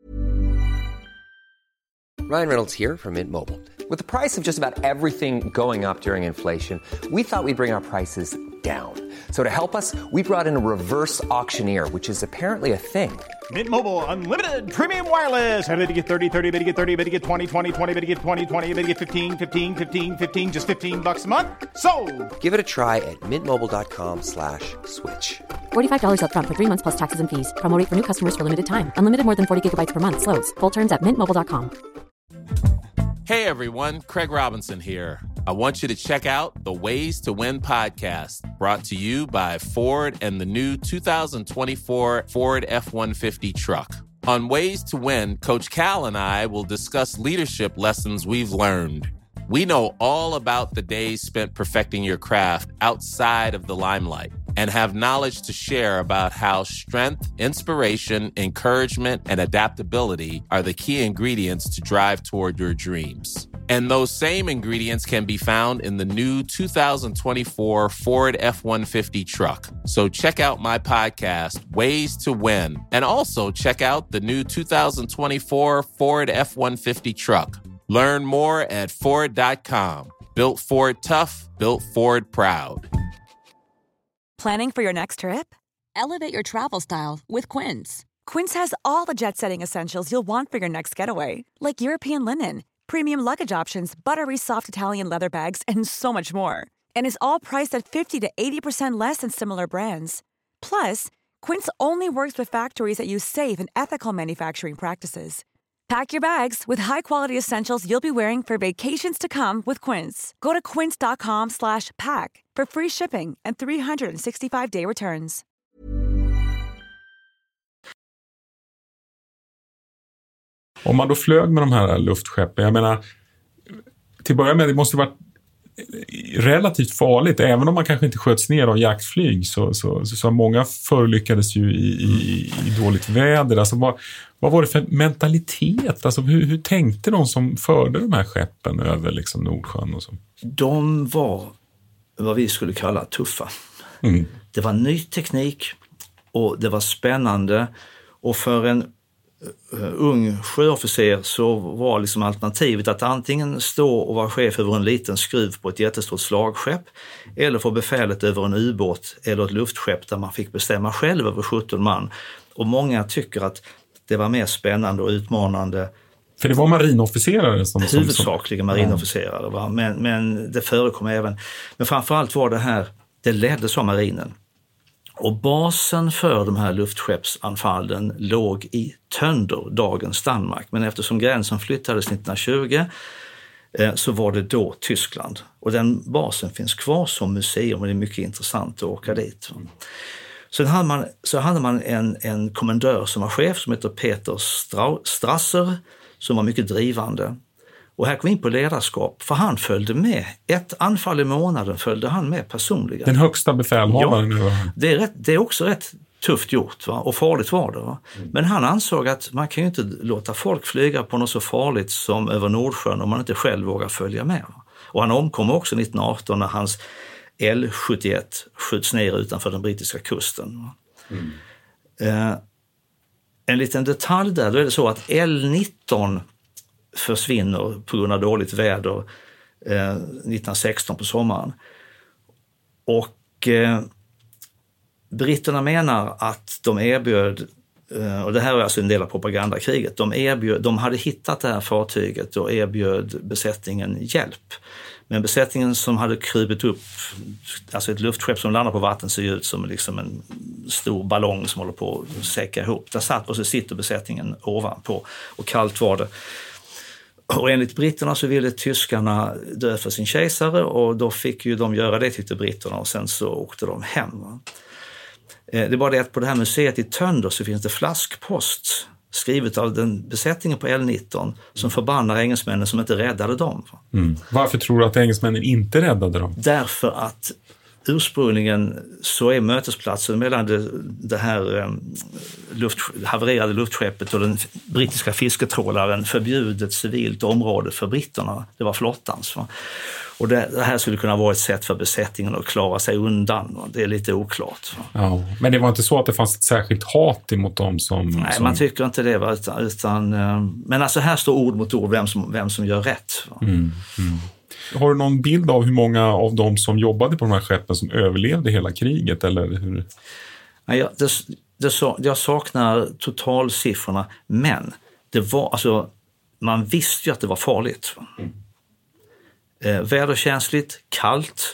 Ryan Reynolds here from Mint Mobile. With the price of just about everything going up during inflation, we thought we'd bring our prices down. So to help us, we brought in a reverse auctioneer, which is apparently a thing. Mint Mobile Unlimited Premium Wireless. How to get 30, 30, bit to get 30, bit to get 20, 20, 20, bit to get 20, 20, bit to get 15, 15, 15, 15, just $15 a month? Sold! Give it a try at mintmobile.com/switch. $45 up front for 3 months plus taxes and fees. Promo rate for new customers for limited time. Unlimited more than 40 gigabytes per month. Slows full terms at mintmobile.com. Hey everyone, Craig Robinson here. I want you to check out the Ways to Win podcast, brought to you by Ford and the new 2024 Ford F-150 truck. On Ways to Win, Coach Cal and I will discuss leadership lessons we've learned. We know all about the days spent perfecting your craft outside of the limelight and have knowledge to share about how strength, inspiration, encouragement, and adaptability are the key ingredients to drive toward your dreams. And those same ingredients can be found in the new 2024 Ford F-150 truck. So check out my podcast, Ways to Win, and also check out the new 2024 Ford F-150 truck. Learn more at Ford.com. Built Ford tough, built Ford proud. Planning for your next trip? Elevate your travel style with Quince. Quince has all the jet-setting essentials you'll want for your next getaway, like European linen, premium luggage options, buttery soft Italian leather bags, and so much more. And is all priced at 50 to 80% less than similar brands. Plus, Quince only works with factories that use safe and ethical manufacturing practices. Pack your bags with high-quality essentials you'll be wearing for vacations to come with Quince. Go to quince.com/pack for free shipping and 365-day returns. Om man då flög med de här luftskeppen, jag menar, till början med, det måste varit relativt farligt, även om man kanske inte sköts ner av jaktflyg, så många förolyckades ju i dåligt väder. Alltså, vad var det för mentalitet? Alltså, hur tänkte de som förde de här skeppen över liksom Nordsjön och så? De var vad vi skulle kalla tuffa. Mm. Det var ny teknik och det var spännande, och för en ung sjöofficer så var liksom alternativet att antingen stå och vara chef över en liten skruv på ett jättestort slagskepp, eller få befälet över en ubåt eller ett luftskepp där man fick bestämma själv över 17 man. Och många tycker att det var mer spännande och utmanande. För det var marinofficerare huvudsakligen marinofficerare, va? Men det förekom även. Men framförallt var det leddes av marinen. Och basen för de här luftskeppsanfallen låg i Tönder, dagens Danmark. Men eftersom gränsen flyttades 1920 så var det då Tyskland. Och den basen finns kvar som museum, och det är mycket intressant att åka dit. Så hade man en kommendör som var chef som heter Peter Strasser, som var mycket drivande. Och här kom in på ledarskap, för han följde med. Ett anfall i månaden följde han med personligen. Den högsta befälhavaren. Ja, det är också rätt tufft gjort, va? Och farligt var det. Va? Men han ansåg att man kan ju inte låta folk flyga på något så farligt som över Nordsjön om man inte själv vågar följa med. Va? Och han omkom också 1918 när hans L-71 skjuts ner utanför den brittiska kusten. En liten detalj där, då är det så att L-19 försvinner på grund av dåligt väder 1916 på sommaren. Och britterna menar att de erbjöd, och det här är alltså en del av propagandakriget, de hade hittat det här fartyget och erbjöd besättningen hjälp. Men besättningen som hade krupit upp, alltså ett luftskepp som landar på vatten ser ut som liksom en stor ballong som håller på att säcka ihop. Där satt, och så sitter besättningen ovanpå, och kallt var det. Och enligt britterna så ville tyskarna dö för sin kejsare, och då fick ju de göra det, tyckte britterna, och sen så åkte de hem. Det är bara det att på det här museet i Tönder så finns det flaskpost skrivet av den besättningen på L-19 som förbannar engelsmännen som inte räddade dem. Varför tror du att engelsmännen inte räddade dem? Därför att ursprungligen så är mötesplatsen mellan det här havererade luftskeppet och den brittiska fisketrålaren förbjudet civilt område för britterna. Det var flottans. Va? Och det här skulle kunna vara ett sätt för besättningen att klara sig undan. Va? Det är lite oklart. Va? Ja, men det var inte så att det fanns ett särskilt hat emot dem som... Nej, man tycker inte det. Va? Men alltså här står ord mot ord vem som gör rätt. Va? Har du någon bild av hur många av dem som jobbade på de här skeppen som överlevde hela kriget? Eller hur? Nej, jag saknar totalsiffrorna, men det var, alltså, man visste ju att det var farligt. Väderkänsligt, kallt.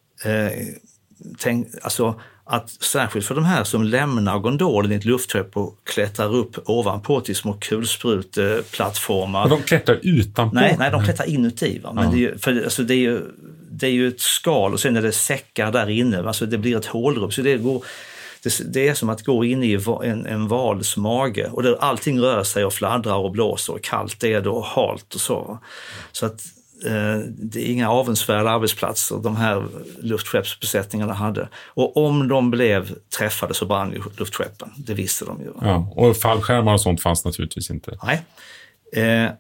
Alltså att särskilt för de här som lämnar gondolen i ett luftskepp och klättrar upp ovanpå till små kulspruteplattformar. Och de klättrar utanpå? Nej, de klättrar inuti. Va? Men det är ju ett skal, och sen är det säckar där inne. Alltså det blir ett hålrum, så det är som att gå in i en vals mage, och där allting rör sig och fladdrar och blåser, och kallt är det och halt och så. Så att det är inga avundsvärda arbetsplatser de här luftskeppsbesättningarna hade. Och om de blev träffade så brann ju luftskeppen. Det visste de ju. Ja, och fallskärmar och sånt fanns naturligtvis inte. Nej.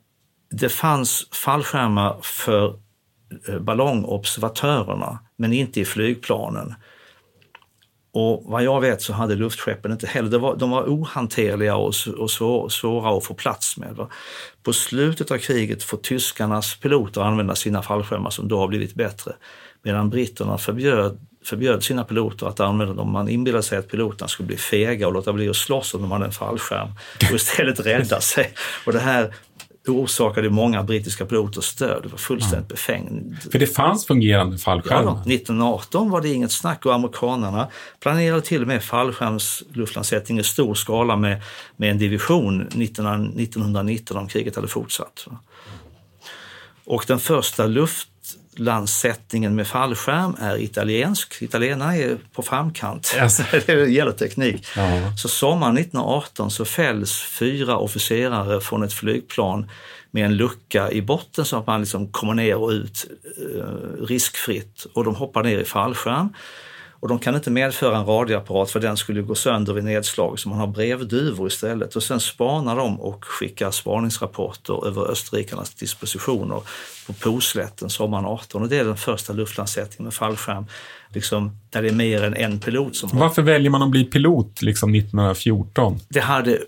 det fanns fallskärmar för ballongobservatörerna, men inte i flygplanen. Och vad jag vet så hade luftskeppen inte heller, de var ohanterliga och svåra att få plats med. På slutet av kriget får tyskarnas piloter använda sina fallskärmar som då har blivit bättre, medan britterna förbjöd sina piloter att använda dem. Man inbillade sig att piloterna skulle bli fega och låta bli att slåss om de hade en fallskärm och istället rädda sig. Och det här orsakade många brittiska piloters stöd. Det var fullständigt befängt. För det fanns fungerande fallskärmar? Ja, 1918 var det inget snack, och amerikanerna planerade till och med fallskärmsluftlandsättning i stor skala med en division 1919 om kriget hade fortsatt. Och den första luftlandsättningen med fallskärm är italiensk. Italienarna är på framkant. Yes. Det gäller teknik. Ja. Så sommaren 1918 så fälls 4 officerare från ett flygplan med en lucka i botten så att man liksom kommer ner och ut riskfritt. Och de hoppar ner i fallskärm. Och de kan inte medföra en radioapparat för den skulle gå sönder vid nedslag, så man har brevduvor istället. Och sen spanar de och skickar spaningsrapporter över österrikarnas dispositioner på Poslätten sommaren 18. Och det är den första luftlandsättningen med fallskärm, liksom, där det är mer än en pilot som har... Varför väljer man att bli pilot liksom 1914? Det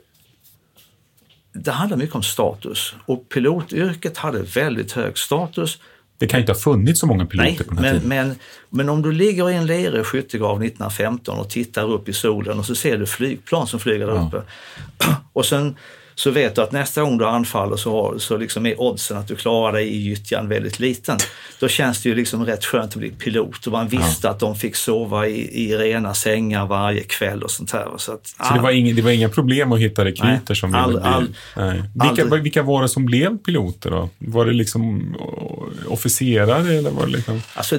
handlar mycket om status. Och pilotyrket hade väldigt hög status. Det kan inte ha funnits så många piloter på den här tiden. Men om du ligger i en lerig skyttegrav 1915 och tittar upp i solen och så ser du flygplan som flyger där uppe. Och sen så vet du att nästa gång du anfaller så liksom är oddsen att du klarar dig i gyttjan väldigt liten. Då känns det ju liksom rätt skönt att bli pilot. Och man visste att de fick sova i rena sängar varje kväll och sånt här. Så det var inga problem att hitta rekryter som ville bli... Vilka var det som blev piloter då? Var det liksom officerare eller var det liksom... Alltså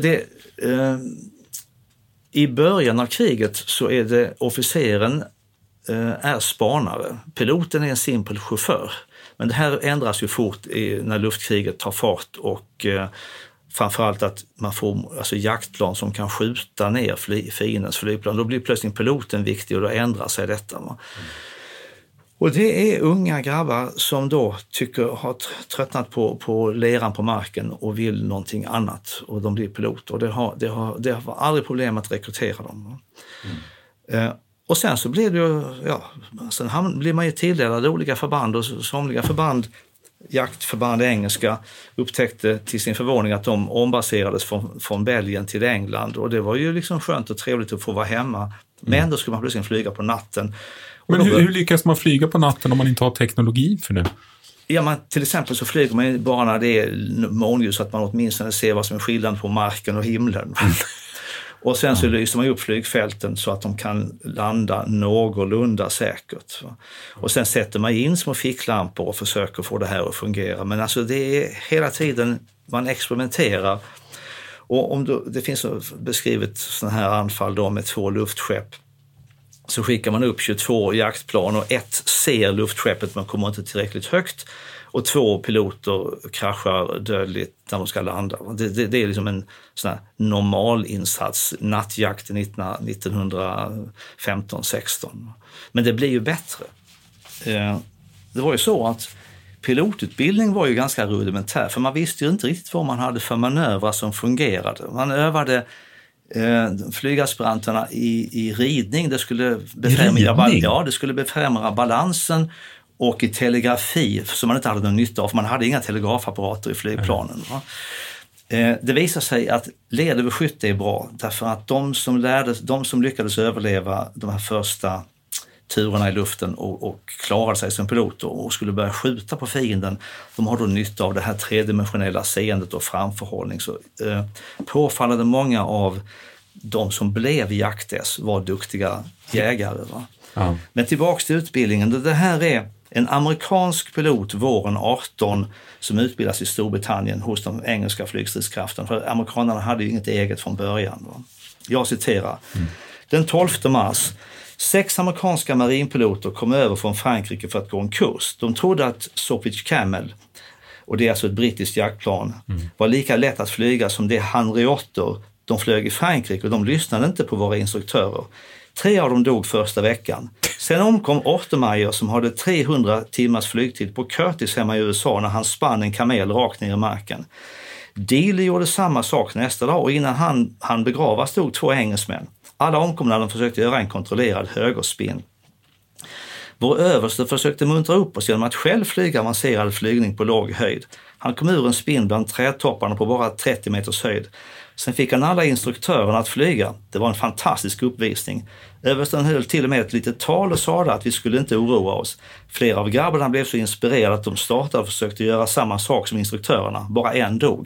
i början av kriget så är det officeren är spanare. Piloten är en simpel chaufför. Men det här ändras ju fort när luftkriget tar fart och framförallt att man får alltså jaktplan som kan skjuta ner fiendens flygplan. Då blir plötsligt piloten viktig och då ändrar sig detta. Och det är unga grabbar som då har tröttnat på leran på marken och vill någonting annat, och de blir piloter. Och det har aldrig problem att rekrytera dem. Och sen så blir det ju, sen blir man ju tilldelad olika förband, och somliga förband, jaktförband engelska, upptäckte till sin förvåning att de ombaserades från Belgien till England, och det var ju liksom skönt och trevligt att få vara hemma. Men då skulle man plötsligt flyga på natten. Men hur lyckas man flyga på natten om man inte har teknologi för det? Ja, till exempel så flyger man bara när det är månljus så att man åtminstone ser vad som är skillnad på marken och himlen. Och sen så lyser man upp flygfälten så att de kan landa någorlunda säkert. Och sen sätter man in små ficklampor och försöker få det här att fungera. Men alltså det är hela tiden man experimenterar. Och det finns beskrivet sådana här anfall då med 2 luftskepp. Så skickar man upp 22 jaktplan och ett ser luftskeppet men kommer inte tillräckligt högt. Och 2 piloter kraschar dödligt när de ska landa. Det är liksom en sån här normal insats, nattjakten 1915-16. Men det blir ju bättre. Det var ju så att pilotutbildning var ju ganska rudimentär, för man visste ju inte riktigt vad man hade för manövrar som fungerade. Man övade flygaspiranterna i ridning. Det skulle befrämja balansen, och i telegrafi som man inte hade någon nytta av, för man hade inga telegrafapparater i flygplanen. Det visar sig att led över skytte är bra, därför att de som lyckades överleva de här första turerna i luften och klarade sig som piloter och skulle börja skjuta på fienden, de har då nytta av det här tredimensionella seendet och framförhållning. Så påfallande många av de som blev jaktes var duktiga jägare. Va? Ja. Men tillbaks till utbildningen. Det här är en amerikansk pilot våren 18 som utbildas i Storbritannien hos de engelska flygstridskrafterna. För amerikanerna hade ju inget eget från början. Va? Jag citerar. Den 12 mars 6 amerikanska marinpiloter kom över från Frankrike för att gå en kurs. De trodde att Sopwith Camel, och det är alltså ett brittiskt jaktplan, var lika lätt att flyga som det Hanriotter de flög i Frankrike, och de lyssnade inte på våra instruktörer. 3 av dem dog första veckan. Sen omkom Ortemeyer som hade 300 timmars flygtid på Curtis hemma i USA när han spann en kamel rakt ner i marken. Dealey gjorde samma sak nästa dag och innan han begravas stod 2 engelsmän. Alla omkom när de försökte göra en kontrollerad högerspinn. Vår överste försökte muntra upp oss genom att själv flyga avancerad flygning på låg höjd. Han kom ur en spinn bland trädtopparna på bara 30 meters höjd. Sen fick han alla instruktörerna att flyga. Det var en fantastisk uppvisning. Översten höll till och med ett litet tal och sa att vi skulle inte oroa oss. Flera av grabbarna blev så inspirerade att de startade och försökte göra samma sak som instruktörerna. Bara en dog.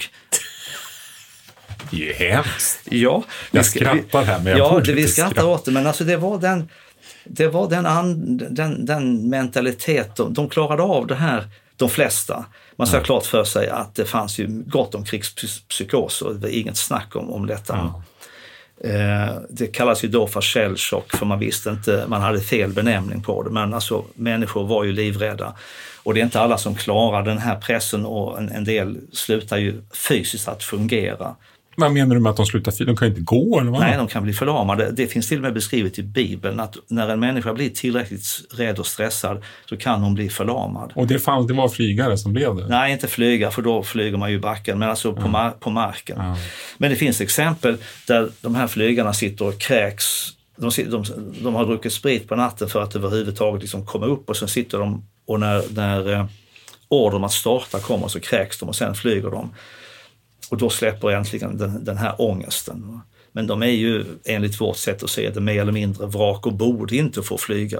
Det är hemskt. Ja, jag skrattar här men vi skrattar åt det, men alltså det var den mentalitet de klarade av det här, de flesta. Man ska ha klart för sig att det fanns ju gott om krigspsykos och det var inget snack om detta. Det kallas ju då för shellshock för man visste inte, man hade fel benämning på det, men alltså människor var ju livrädda och det är inte alla som klarar den här pressen och en del slutar ju fysiskt att fungera. Vad menar du med att de slutar? De kan inte gå eller vad? Nej, de kan bli förlamade. Det finns till och med beskrivet i Bibeln att när en människa blir tillräckligt rädd och stressad så kan hon bli förlamad. Och det var flygare som blev det? Nej, inte flygare för då flyger man ju i backen, men alltså på marken. Ja. Men det finns exempel där de här flygarna sitter och kräks. De har druckit sprit på natten för att överhuvudtaget liksom komma upp och sen sitter de och när ordern att starta kommer så kräks de och sen flyger de. Och då släpper äntligen den här ångesten. Men de är ju enligt vårt sätt att se det mer eller mindre vrak och borde inte få flyga.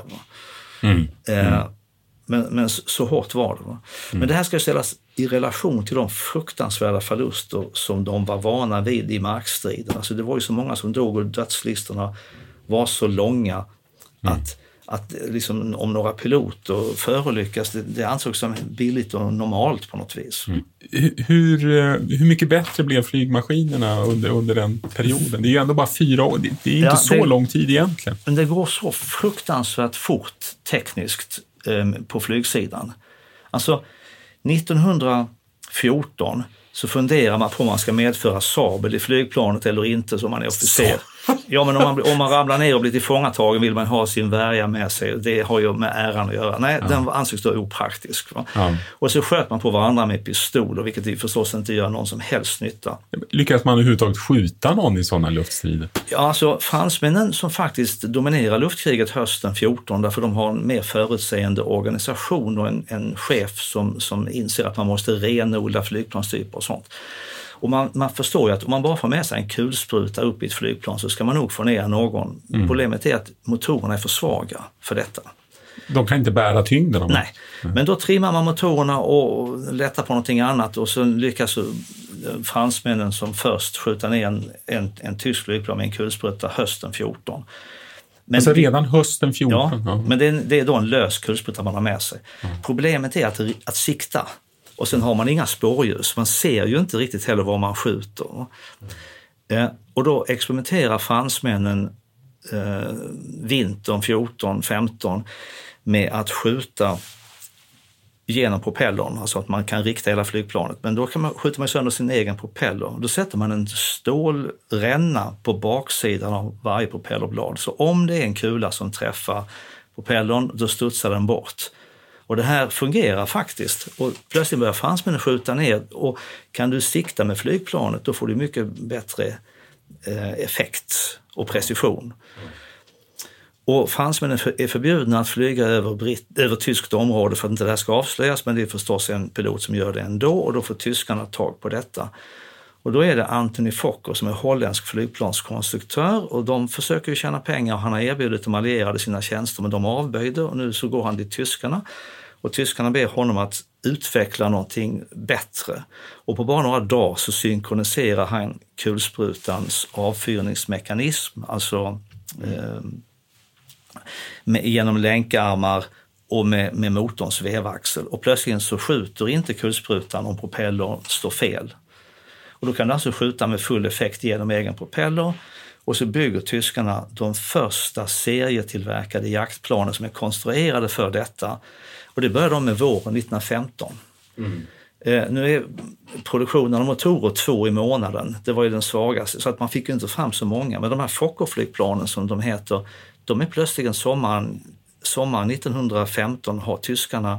Men så hårt var det. Men det här ska ställas i relation till de fruktansvärda förluster som de var vana vid i markstriden. Alltså det var ju så många som dog och dödslistorna var så långa att liksom, om några piloter förolyckas, det ansågs som billigt och normalt på något vis. Hur mycket bättre blev flygmaskinerna under den perioden? Det är ju ändå bara 4 år, det är inte så lång tid egentligen. Men det går så fruktansvärt fort tekniskt på flygsidan. Alltså 1914 så funderar man på om man ska medföra sabel i flygplanet eller inte som man är officer. Ja, men om man ramlar ner och blir tillfångatagen vill man ha sin värja med sig. Det har ju med äran att göra. Nej, den ansågs då opraktisk. Och så sköt man på varandra med pistoler, vilket ju förstås inte gör någon som helst nytta. Lyckas man överhuvudtaget skjuta någon i sådana luftstrider? Ja, alltså fransmännen som faktiskt dominerar luftkriget hösten 14 därför de har en mer förutseende organisation och en chef som inser att man måste renodla flygplanstyper och sånt. Och man förstår ju att om man bara får med sig en kulspruta upp i ett flygplan så ska man nog få ner någon. Problemet är att motorerna är för svaga för detta. De kan inte bära tyngden. Nej, men då trimmar man motorerna och lättar på någonting annat och så lyckas fransmännen som först skjuta ner en tysk flygplan med en kulspruta hösten 14. Men alltså redan hösten 14? Ja, men det är då en lös kulspruta man har med sig. Problemet är att sikta. Och sen har man inga spårljus. Man ser ju inte riktigt heller var man skjuter. Och då experimenterar fransmännen vintern 14-15 med att skjuta genom propellern. Alltså att man kan rikta hela flygplanet. Men då skjuter man sönder sin egen propeller. Då sätter man en stålränna på baksidan av varje propellerblad. Så om det är en kula som träffar propellern, då studsar den bort. Och det här fungerar faktiskt. Och plötsligt börjar fransmännen skjuta ner. Och kan du sikta med flygplanet, då får du mycket bättre effekt och precision. Och fransmännen är förbjudna att flyga över tyskt område för att inte det här ska avslöjas. Men det är förstås en pilot som gör det ändå. Och då får tyskarna tag på detta. Och då är det Anthony Fokker som är holländsk flygplanskonstruktör. Och de försöker ju tjäna pengar och han har erbjudit de allierade sina tjänster. Men de avböjde och nu så går han till tyskarna. Och tyskarna ber honom att utveckla någonting bättre. Och på bara några dagar så synkroniserar han kulsprutans avfyrningsmekanism. Alltså genom länkarmar och med motorns vevaxel. Och plötsligt så skjuter inte kulsprutan om propellern står fel. Och då kan du alltså skjuta med full effekt genom egen propeller. Och så bygger tyskarna de första serietillverkade jaktplanen som är konstruerade för detta. Och det började de med våren 1915. Nu är produktionen av motorer 2 i månaden. Det var ju den svagaste. Så att man fick ju inte fram så många. Men de här Fokker-flygplanen som de heter, de är plötsligen sommaren sommaren 1915 har tyskarna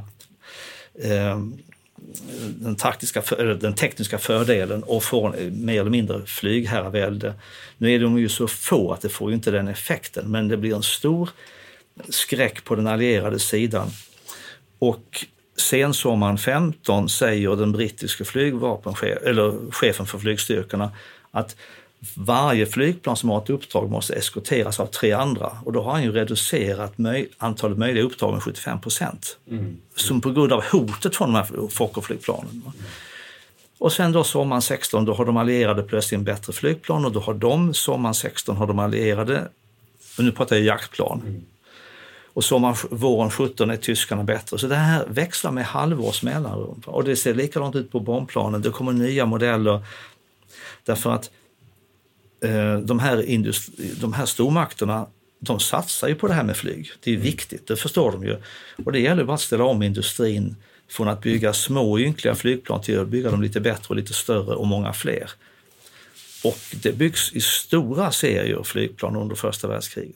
den tekniska fördelen och får mer eller mindre flygherravälde. Nu är de ju så få att det får ju inte den effekten, men det blir en stor skräck på den allierade sidan. Och sensommaren 15 säger den brittiska chefen för flygstyrkorna att varje flygplan som har ett uppdrag måste eskorteras av 3 andra. Och då har han ju reducerat antalet möjliga uppdrag med 75%. Som på grund av hotet från de här Fokker-flygplanen. Och sen då sommaren 16, då har de allierade plötsligt en bättre flygplan. Och då har de, sommaren 16 har de allierade, och nu pratar jag jaktplan. Och våren 17 är tyskarna bättre. Så det här växlar med halvårs mellanrum. Och det ser likadant ut på bombplanen. Det kommer nya modeller. Därför att de här stormakterna, de satsar ju på det här med flyg. Det är viktigt, det förstår de ju. Och det gäller bara att ställa om industrin från att bygga små ynkliga flygplan till att bygga dem lite bättre och lite större och många fler. Och det byggs i stora serier flygplan under första världskriget.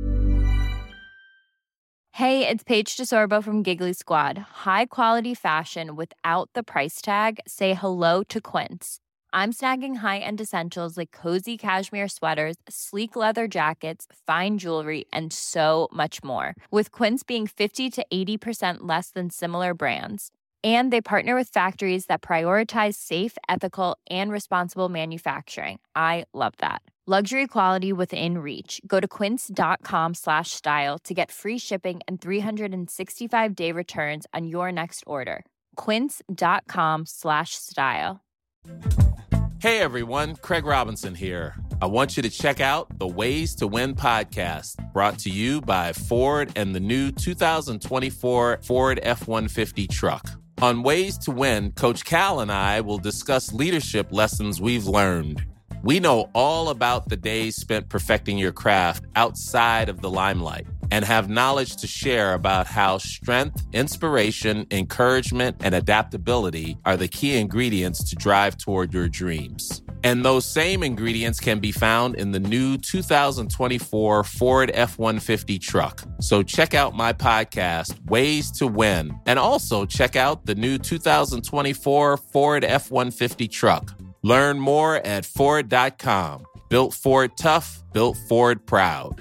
Hey, it's Paige DeSorbo from Giggly Squad. High quality fashion without the price tag. Say hello to Quince. I'm snagging high-end essentials like cozy cashmere sweaters, sleek leather jackets, fine jewelry, and so much more. With Quince being 50 to 80% less than similar brands. And they partner with factories that prioritize safe, ethical, and responsible manufacturing. I love that. Luxury quality within reach. Go to quince.com/style to get free shipping and 365-day returns on your next order. Quince.com/style. Hey everyone, Craig Robinson here. I want you to check out the Ways to Win podcast, brought to you by Ford and the new 2024 Ford F-150 truck. On Ways to Win, Coach Cal and I will discuss leadership lessons we've learned. We know all about the days spent perfecting your craft outside of the limelight and have knowledge to share about how strength, inspiration, encouragement, and adaptability are the key ingredients to drive toward your dreams. And those same ingredients can be found in the new 2024 Ford F-150 truck. So check out my podcast, Ways to Win, and also check out the new 2024 Ford F-150 truck. Learn more at Ford.com. Built Ford tough, built Ford proud.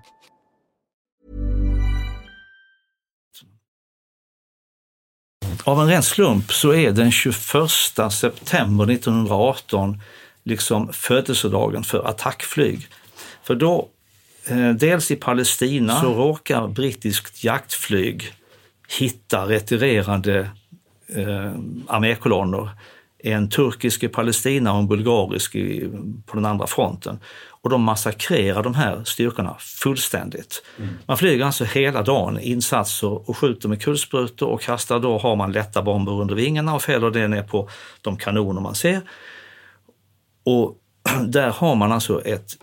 Av en ren slump så är den 21 september 1918 liksom födelsedagen för attackflyg. För då, dels i Palestina, så råkar brittiskt jaktflyg hitta retirerande armékolonner. En turkisk i Palestina och en bulgarisk på den andra fronten. Och de massakrerar de här styrkorna fullständigt. Man flyger alltså hela dagen insatser och skjuter med kulsprutor och kastar. Då har man lätta bomber under vingarna och fäller det ner på de kanoner man ser. Och där har man alltså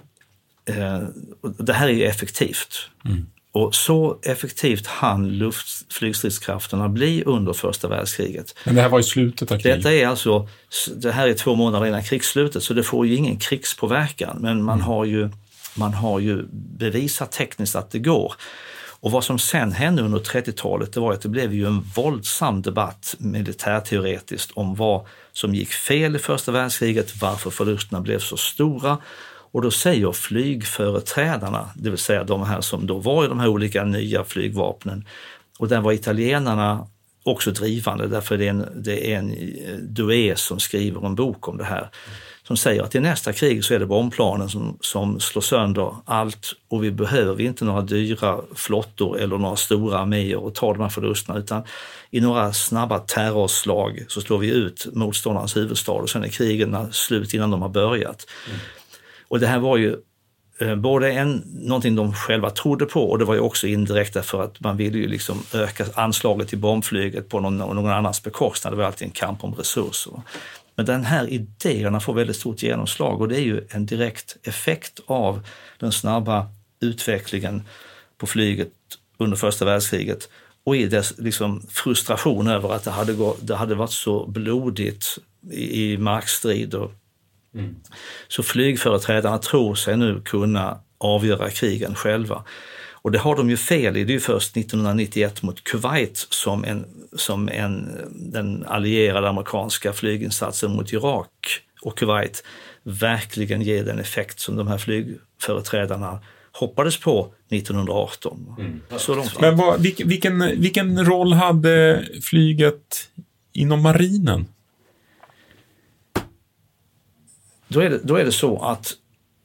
det här är ju effektivt. Och så effektivt hann luftflygstridskrafterna bli under första världskriget. Men det här var i slutet av kriget? Det här är 2 månader innan krigsslutet, så det får ju ingen krigspåverkan. Men man har ju bevisat tekniskt att det går. Och vad som sen hände under 30-talet, det var att det blev ju en våldsam debatt militärteoretiskt om vad som gick fel i första världskriget, varför förlusterna blev så stora. Och då säger flygföreträdarna, det vill säga de här som då var i de här olika nya flygvapnen, och där var italienarna också drivande, därför det är en Douai som skriver en bok om det här, som säger att i nästa krig så är det bombplanen som slår sönder allt, och vi behöver inte några dyra flottor eller några stora arméer och ta de här förlusterna, utan i några snabba terrorslag så slår vi ut motståndarens huvudstad och sen är krigen slut innan de har börjat. Och det här var ju både någonting de själva trodde på, och det var ju också indirekt därför att man ville ju liksom öka anslaget till bombflyget på någon annans bekostnad. Det var alltid en kamp om resurser. Men den här idéerna får väldigt stort genomslag, och det är ju en direkt effekt av den snabba utvecklingen på flyget under första världskriget, och i dess liksom frustration över att det hade varit så blodigt i markstrider. Så flygföreträdarna tror sig nu kunna avgöra krigen själva. Och det har de ju fel i. Det är ju först 1991 mot Kuwait som den allierade amerikanska flyginsatsen mot Irak och Kuwait verkligen ger den effekt som de här flygföreträdarna hoppades på 1918. Så långt. Men vilken roll hade flyget inom marinen? Då är det så att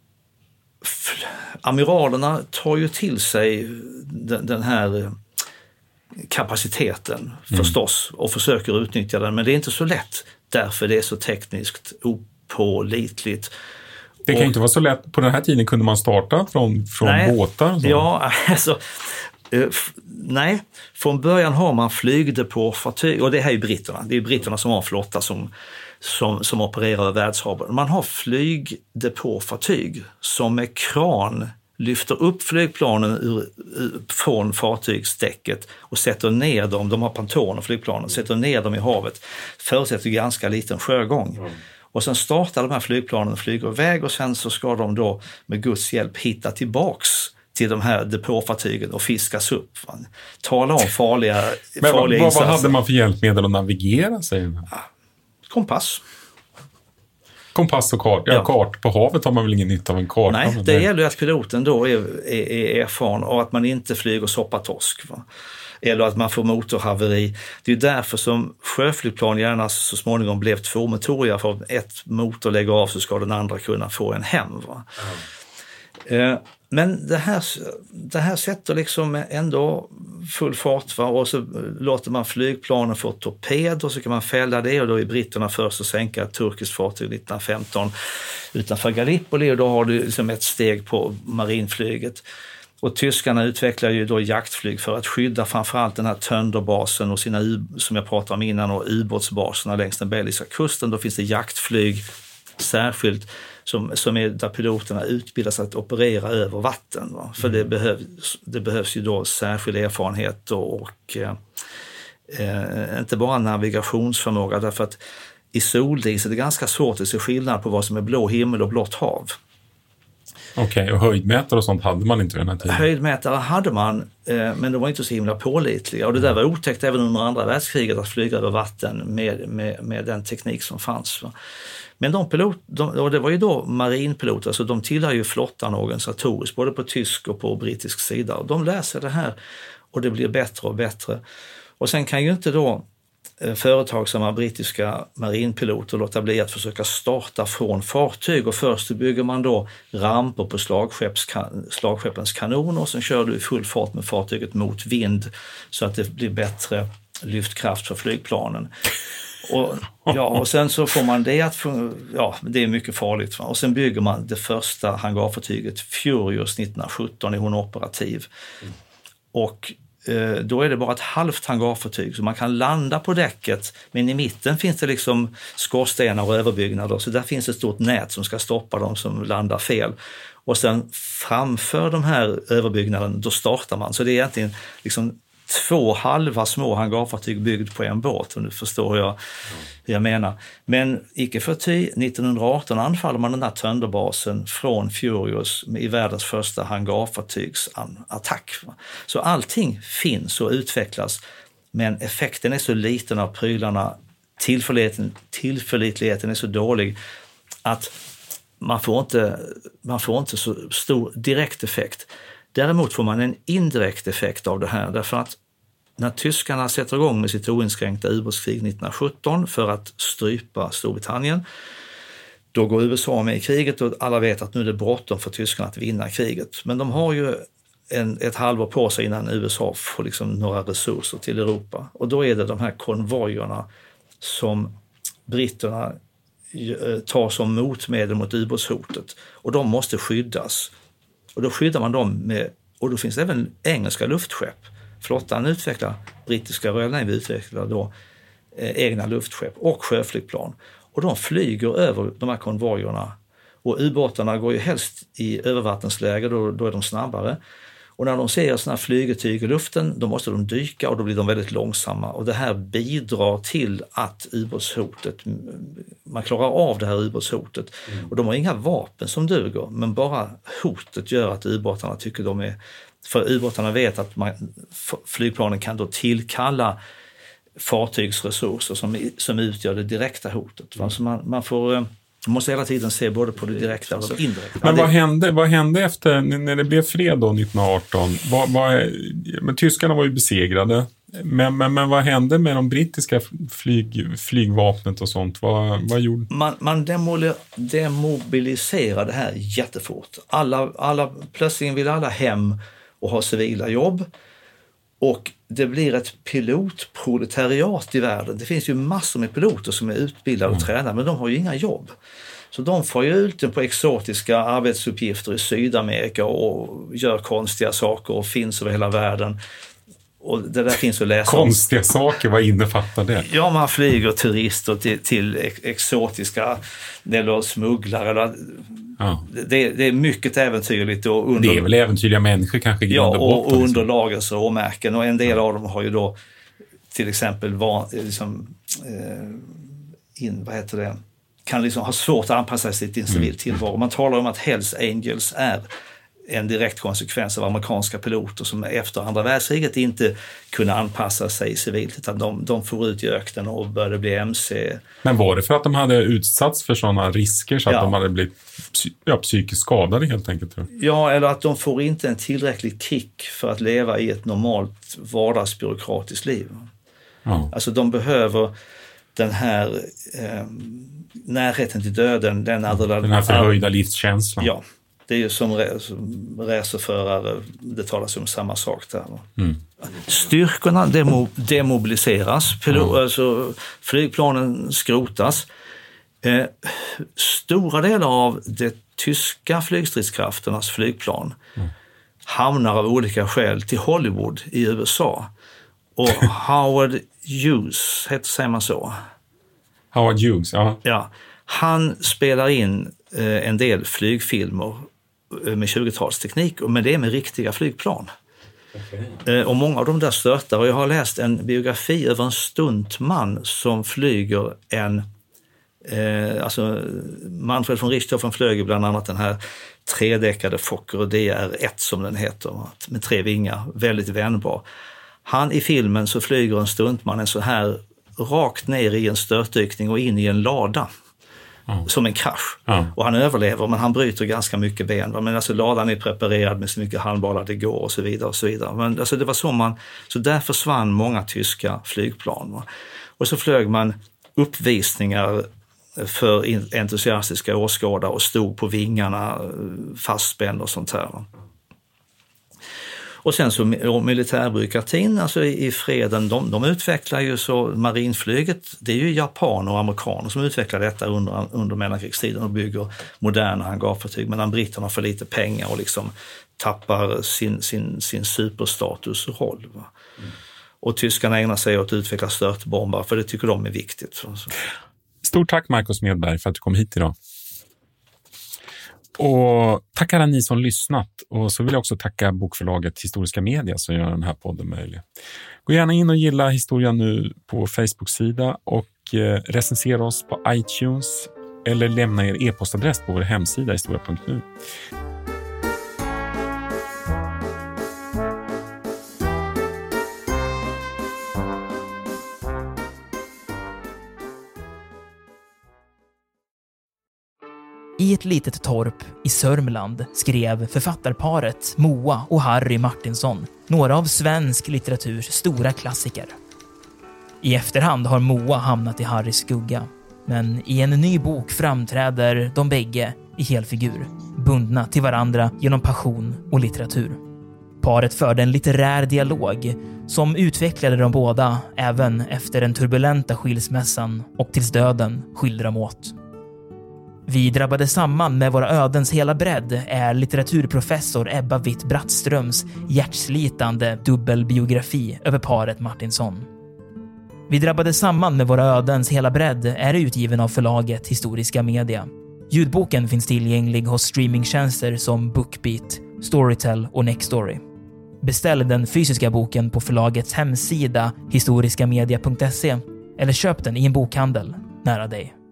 amiralerna tar ju till sig den här kapaciteten förstås och försöker utnyttja den, men det är inte så lätt därför det är så tekniskt opålitligt. Det kan ju inte vara så lätt. På den här tiden kunde man starta från båtar och så. Ja, alltså nej, från början har man flygdepåfartyg, och det här är britterna. Det är britterna som har en flotta som opererar över världshaven. Man har flygdepåfartyg som med kran lyfter upp flygplanen från fartygsdäcket och sätter ner dem. De har pantoner, flygplanen, sätter ner dem i havet. Förutsätter ganska liten sjögång. Och sen startar de här flygplanen och flyger iväg, och sen så ska de då med Guds hjälp hitta tillbaks till de här depåfartygen och fiskas upp. Tala om farliga insatser. Vad hade man för hjälpmedel att navigera sig? Kompass. Kompass och kart. Ja, kart på havet har man väl ingen nytta av en karta. Nej, det gäller ju att piloten då är erfaren och att man inte flyger soppatorsk. Eller att man får motorhaveri. Det är ju därför som sjöflygplan gärna så småningom blev tvåmotoriga. För att ett motor lägger av så ska den andra kunna få en hem. Men det här sätter liksom ändå full fart. Och så låter man flygplanen få torped och så kan man fälla det. Och då är britterna först att sänka ett turkiskt fartyg 1915 utanför Gallipoli. Och då har du liksom ett steg på marinflyget. Och tyskarna utvecklar ju då jaktflyg för att skydda framförallt den här Tönderbasen och sina, som jag pratade om innan, och ubåtsbaserna längs den belgiska kusten. Då finns det jaktflyg särskilt som är där piloterna utbildas att operera över vatten. För det behövs ju då särskild erfarenhet och inte bara navigationsförmåga, därför att i soldis är det ganska svårt att se skillnad på vad som är blå himmel och blått hav. Okej, och höjdmätare och sånt hade man inte den här tiden? Höjdmätare hade man, men de var inte så himla pålitliga. Och det där var otäckt även under andra världskriget, att flyga över vatten med den teknik som fanns. Men och det var ju då marinpiloter, så de tillhör ju flottan organisatoriskt, både på tysk och på brittisk sida. Och de läser det här och det blir bättre och bättre. Och sen kan ju inte då företagsamma brittiska marinpiloter låta bli att försöka starta från fartyg, och först bygger man då ramper på slagskeppens kanoner och sen kör du i full fart med fartyget mot vind så att det blir bättre lyftkraft för flygplanen. Och sen så får man det att det är mycket farligt. Och sen bygger man det första hangarfartyget, Furious, 1917 är hon operativ. Och då är det bara ett halvt hangarfartyg, så man kan landa på däcket, men i mitten finns det liksom skorstenar och överbyggnader, så där finns ett stort nät som ska stoppa dem som landar fel. Och sen framför de här överbyggnaden, då startar man. Så det är egentligen liksom 2 halva små hangarfartyg byggd på en båt, och nu förstår jag hur jag menar. Men icke förty, 1918 anfaller man den där Tönderbasen från Furious i världens första hangarfartygsattack. Så allting finns och utvecklas, men effekten är så liten av prylarna, tillförlitligheten är så dålig att man får inte så stor direkt effekt. Däremot får man en indirekt effekt av det här, därför att när tyskarna sätter igång med sitt oinskränkta ubåtskrig 1917 för att strypa Storbritannien, då går USA med i kriget och alla vet att nu är det bråttom för tyskarna att vinna kriget. Men de har ju ett halvår på sig innan USA får liksom några resurser till Europa. Och då är det de här konvojerna som britterna tar som motmedel mot ubåtshotet. Och de måste skyddas. Och då skyddar man dem med, och då finns det även engelska luftskepp. Flottan utvecklar, brittiska Royal Navy utvecklar då egna luftskepp och sjöflygplan. Och de flyger över de här konvojerna. Och ubåtarna går ju helst i övervattensläge, då är de snabbare. Och när de ser sådana här flygetyg i luften, då måste de dyka och då blir de väldigt långsamma. Och det här bidrar till att man klarar av det här ubåtshotet. Och de har inga vapen som duger, men bara hotet gör att ubåtarna tycker de är För ubåtarna vet att flygplanen kan då tillkalla fartygsresurser som utgör det direkta hotet. Alltså man måste hela tiden se både på det direkta och det indirekta. Men vad hände efter, när det blev fred då 1918? Men tyskarna var ju besegrade. Men vad hände med de brittiska flygvapnet och sånt? Vad gjorde man demobiliserade det här jättefort. Plötsligt vill alla hem och ha civila jobb. Och det blir ett pilotproletariat i världen. Det finns ju massor med piloter som är utbildade och tränade, men de har ju inga jobb. Så de får ju ut på exotiska arbetsuppgifter i Sydamerika och gör konstiga saker och finns över hela världen. Och det där finns att läsa. Konstiga saker, vad innefattar det? Ja, man flyger turister till exotiska eller smugglare. Ja. Det är mycket äventyrligt. Det är väl äventyrliga människor kanske? Ja, och under lagens råmärken. Och en del av dem har ju då till exempel kan liksom ha svårt att anpassa sig till en civil tillvaro. Man talar om att Hells Angels är en direkt konsekvens av amerikanska piloter som efter andra världskriget inte kunde anpassa sig civilt, utan de får ut i öknen och började bli MC. Men var det för att de hade utsatts för sådana risker så att de hade blivit psykiskt skadade helt enkelt? Tror jag. Ja, eller att de får inte en tillräcklig kick för att leva i ett normalt vardagsbyråkratiskt liv. Ja. Alltså de behöver den här närheten till döden, den här förhöjda livskänslan. Ja. Det är ju som racerförare, det talas om samma sak där. Styrkorna demobiliseras, alltså flygplanen skrotas. Stora delar av de tyska flygstridskrafternas flygplan hamnar av olika skäl till Hollywood i USA. Och Howard Hughes, säger man så? Howard Hughes, ja. Ja. Han spelar in en del flygfilmer med 20-talsteknik, men det är med riktiga flygplan. Okay. Och många av dem där störtar. Och jag har läst en biografi över en stuntman som flyger alltså Manfred von Richthofen flög bland annat den här tredäckade Fokker DR-1 som den heter, med 3 vingar, väldigt vändbar. I filmen så flyger en stuntman en så här rakt ner i en störtdykning och in i en lada. Som en krasch. Och han överlever, men han bryter ganska mycket ben. Men alltså ladan är preparerad med så mycket handbollar det går och så vidare och så vidare. Men alltså det var så där försvann många tyska flygplan. Och så flög man uppvisningar för entusiastiska åskådare och stod på vingarna fastspänd och sånt här. Och sen så militärbyråkratin, alltså i freden, de utvecklar ju så marinflyget, det är ju japaner och amerikaner som utvecklar detta under mellankrigstiden och bygger moderna hangarfartyg, medan britterna får lite pengar och liksom tappar sin superstatus och roll. Och tyskarna ägnar sig åt att utveckla störtbombar, för det tycker de är viktigt. Stort tack Marcus Medberg för att du kom hit idag. Och tack alla ni som lyssnat, och så vill jag också tacka bokförlaget Historiska Media som gör den här podden möjlig. Gå gärna in och gilla Historien nu på Facebook-sida och recensera oss på iTunes eller lämna er e-postadress på vår hemsida historia.nu. I ett litet torp i Sörmland skrev författarparet Moa och Harry Martinsson några av svensk litteraturs stora klassiker. I efterhand har Moa hamnat i Harrys skugga, men i en ny bok framträder de bägge i helfigur, bundna till varandra genom passion och litteratur. Paret förde en litterär dialog som utvecklade de båda även efter den turbulenta skilsmässan och tills döden skilde dem åt. Vi drabbade samman med våra ödens hela bredd är litteraturprofessor Ebba Witt-Brattströms hjärtslitande dubbelbiografi över paret Martinsson. Vi drabbade samman med våra ödens hela bredd är utgiven av förlaget Historiska Media. Ljudboken finns tillgänglig hos streamingtjänster som Bookbeat, Storytel och Nextory. Beställ den fysiska boken på förlagets hemsida historiskamedia.se eller köp den i en bokhandel nära dig.